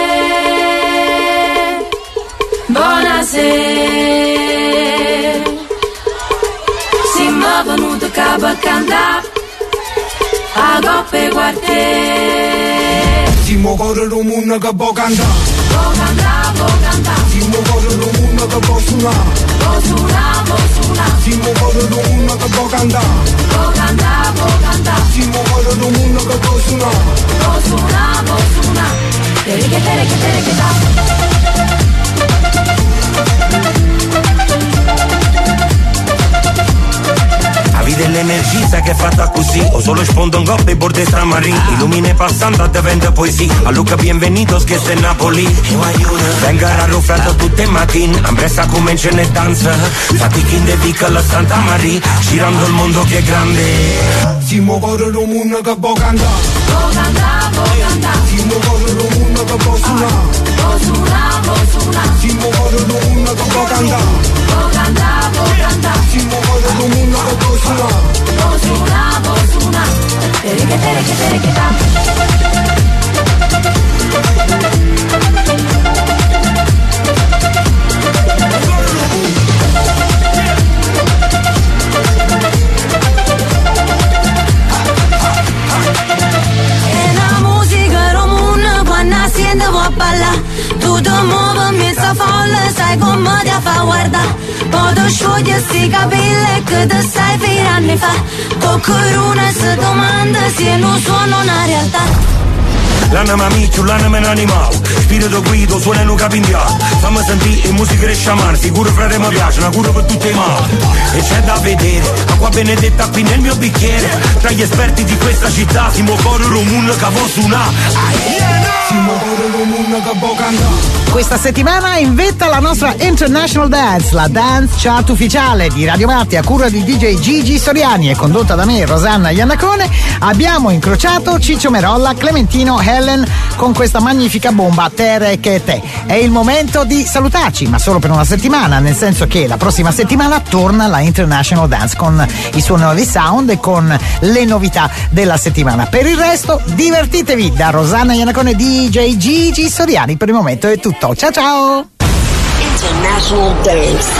buonasera. Si m'è venuto capo a cantare a coppe quartiere. Si mo corre lo mondo che può cantare. Può cantare, può cantare. Si mo corre lo mondo che può suonare. Può suonare, può suonare. Si mo corre lo mondo che può cantare. Può cantare, può cantare. Si mo corre lo mondo che può suonare. Può suonare, può suonare. Tere che tere che tere che da. La vita e l'energia sai che è fatta così. O solo sfondo un gop e borde stramarin. Illumine passando diventa poesia. A Luca bienvenidos che sei Napoli. Venga rarrufrato tutte le mattine. Ambressa come ce ne danza. Fatti chi de dica la Santa Maria. Girando il mondo che è grande. Si mo corre lo mondo che può cantare. Può cantare, può cantare. Si mo corre lo mondo che può suonare. Può suonare, può suonare. Si mo corre lo mondo che può cantare. Può cantare, può cantare. Si mo corre lo mondo che può suonare. Può suonare, può suonare. Tere che tere che tere che da. Tu ti muovi mezza folla, sai come ti fa guardare. Poi ti sciogli sti capelli che ti stai fino anni fa. Qualcuno si domanda se non sono una realtà. L'anima micchio, l'anima è un animale. Spirito guido, suona Luca Pindiano. Fammi sentire e musica riesce a mano. Sicuro frate mi piace, una cura per tutte le mani. E c'è da vedere, acqua benedetta qui nel mio bicchiere. Tra gli esperti di questa città si muove un mondo che può suonare. Si muove un mondo che può cantare. Questa settimana in vetta la nostra International Dance, la dance chart ufficiale di Radio Matti a cura di D J Gigi Soriani e condotta da me, Rosanna Iannacone. Abbiamo incrociato Ciccio Merolla, Clementino, Helen con questa magnifica bomba Tere che te. È il momento di salutarci, ma solo per una settimana, nel senso che la prossima settimana torna la International Dance con i suoi nuovi sound e con le novità della settimana. Per il resto divertitevi da Rosanna Iannacone e D J Gigi Soriani. Per il momento è tutto. Ciao ciao! International Dance.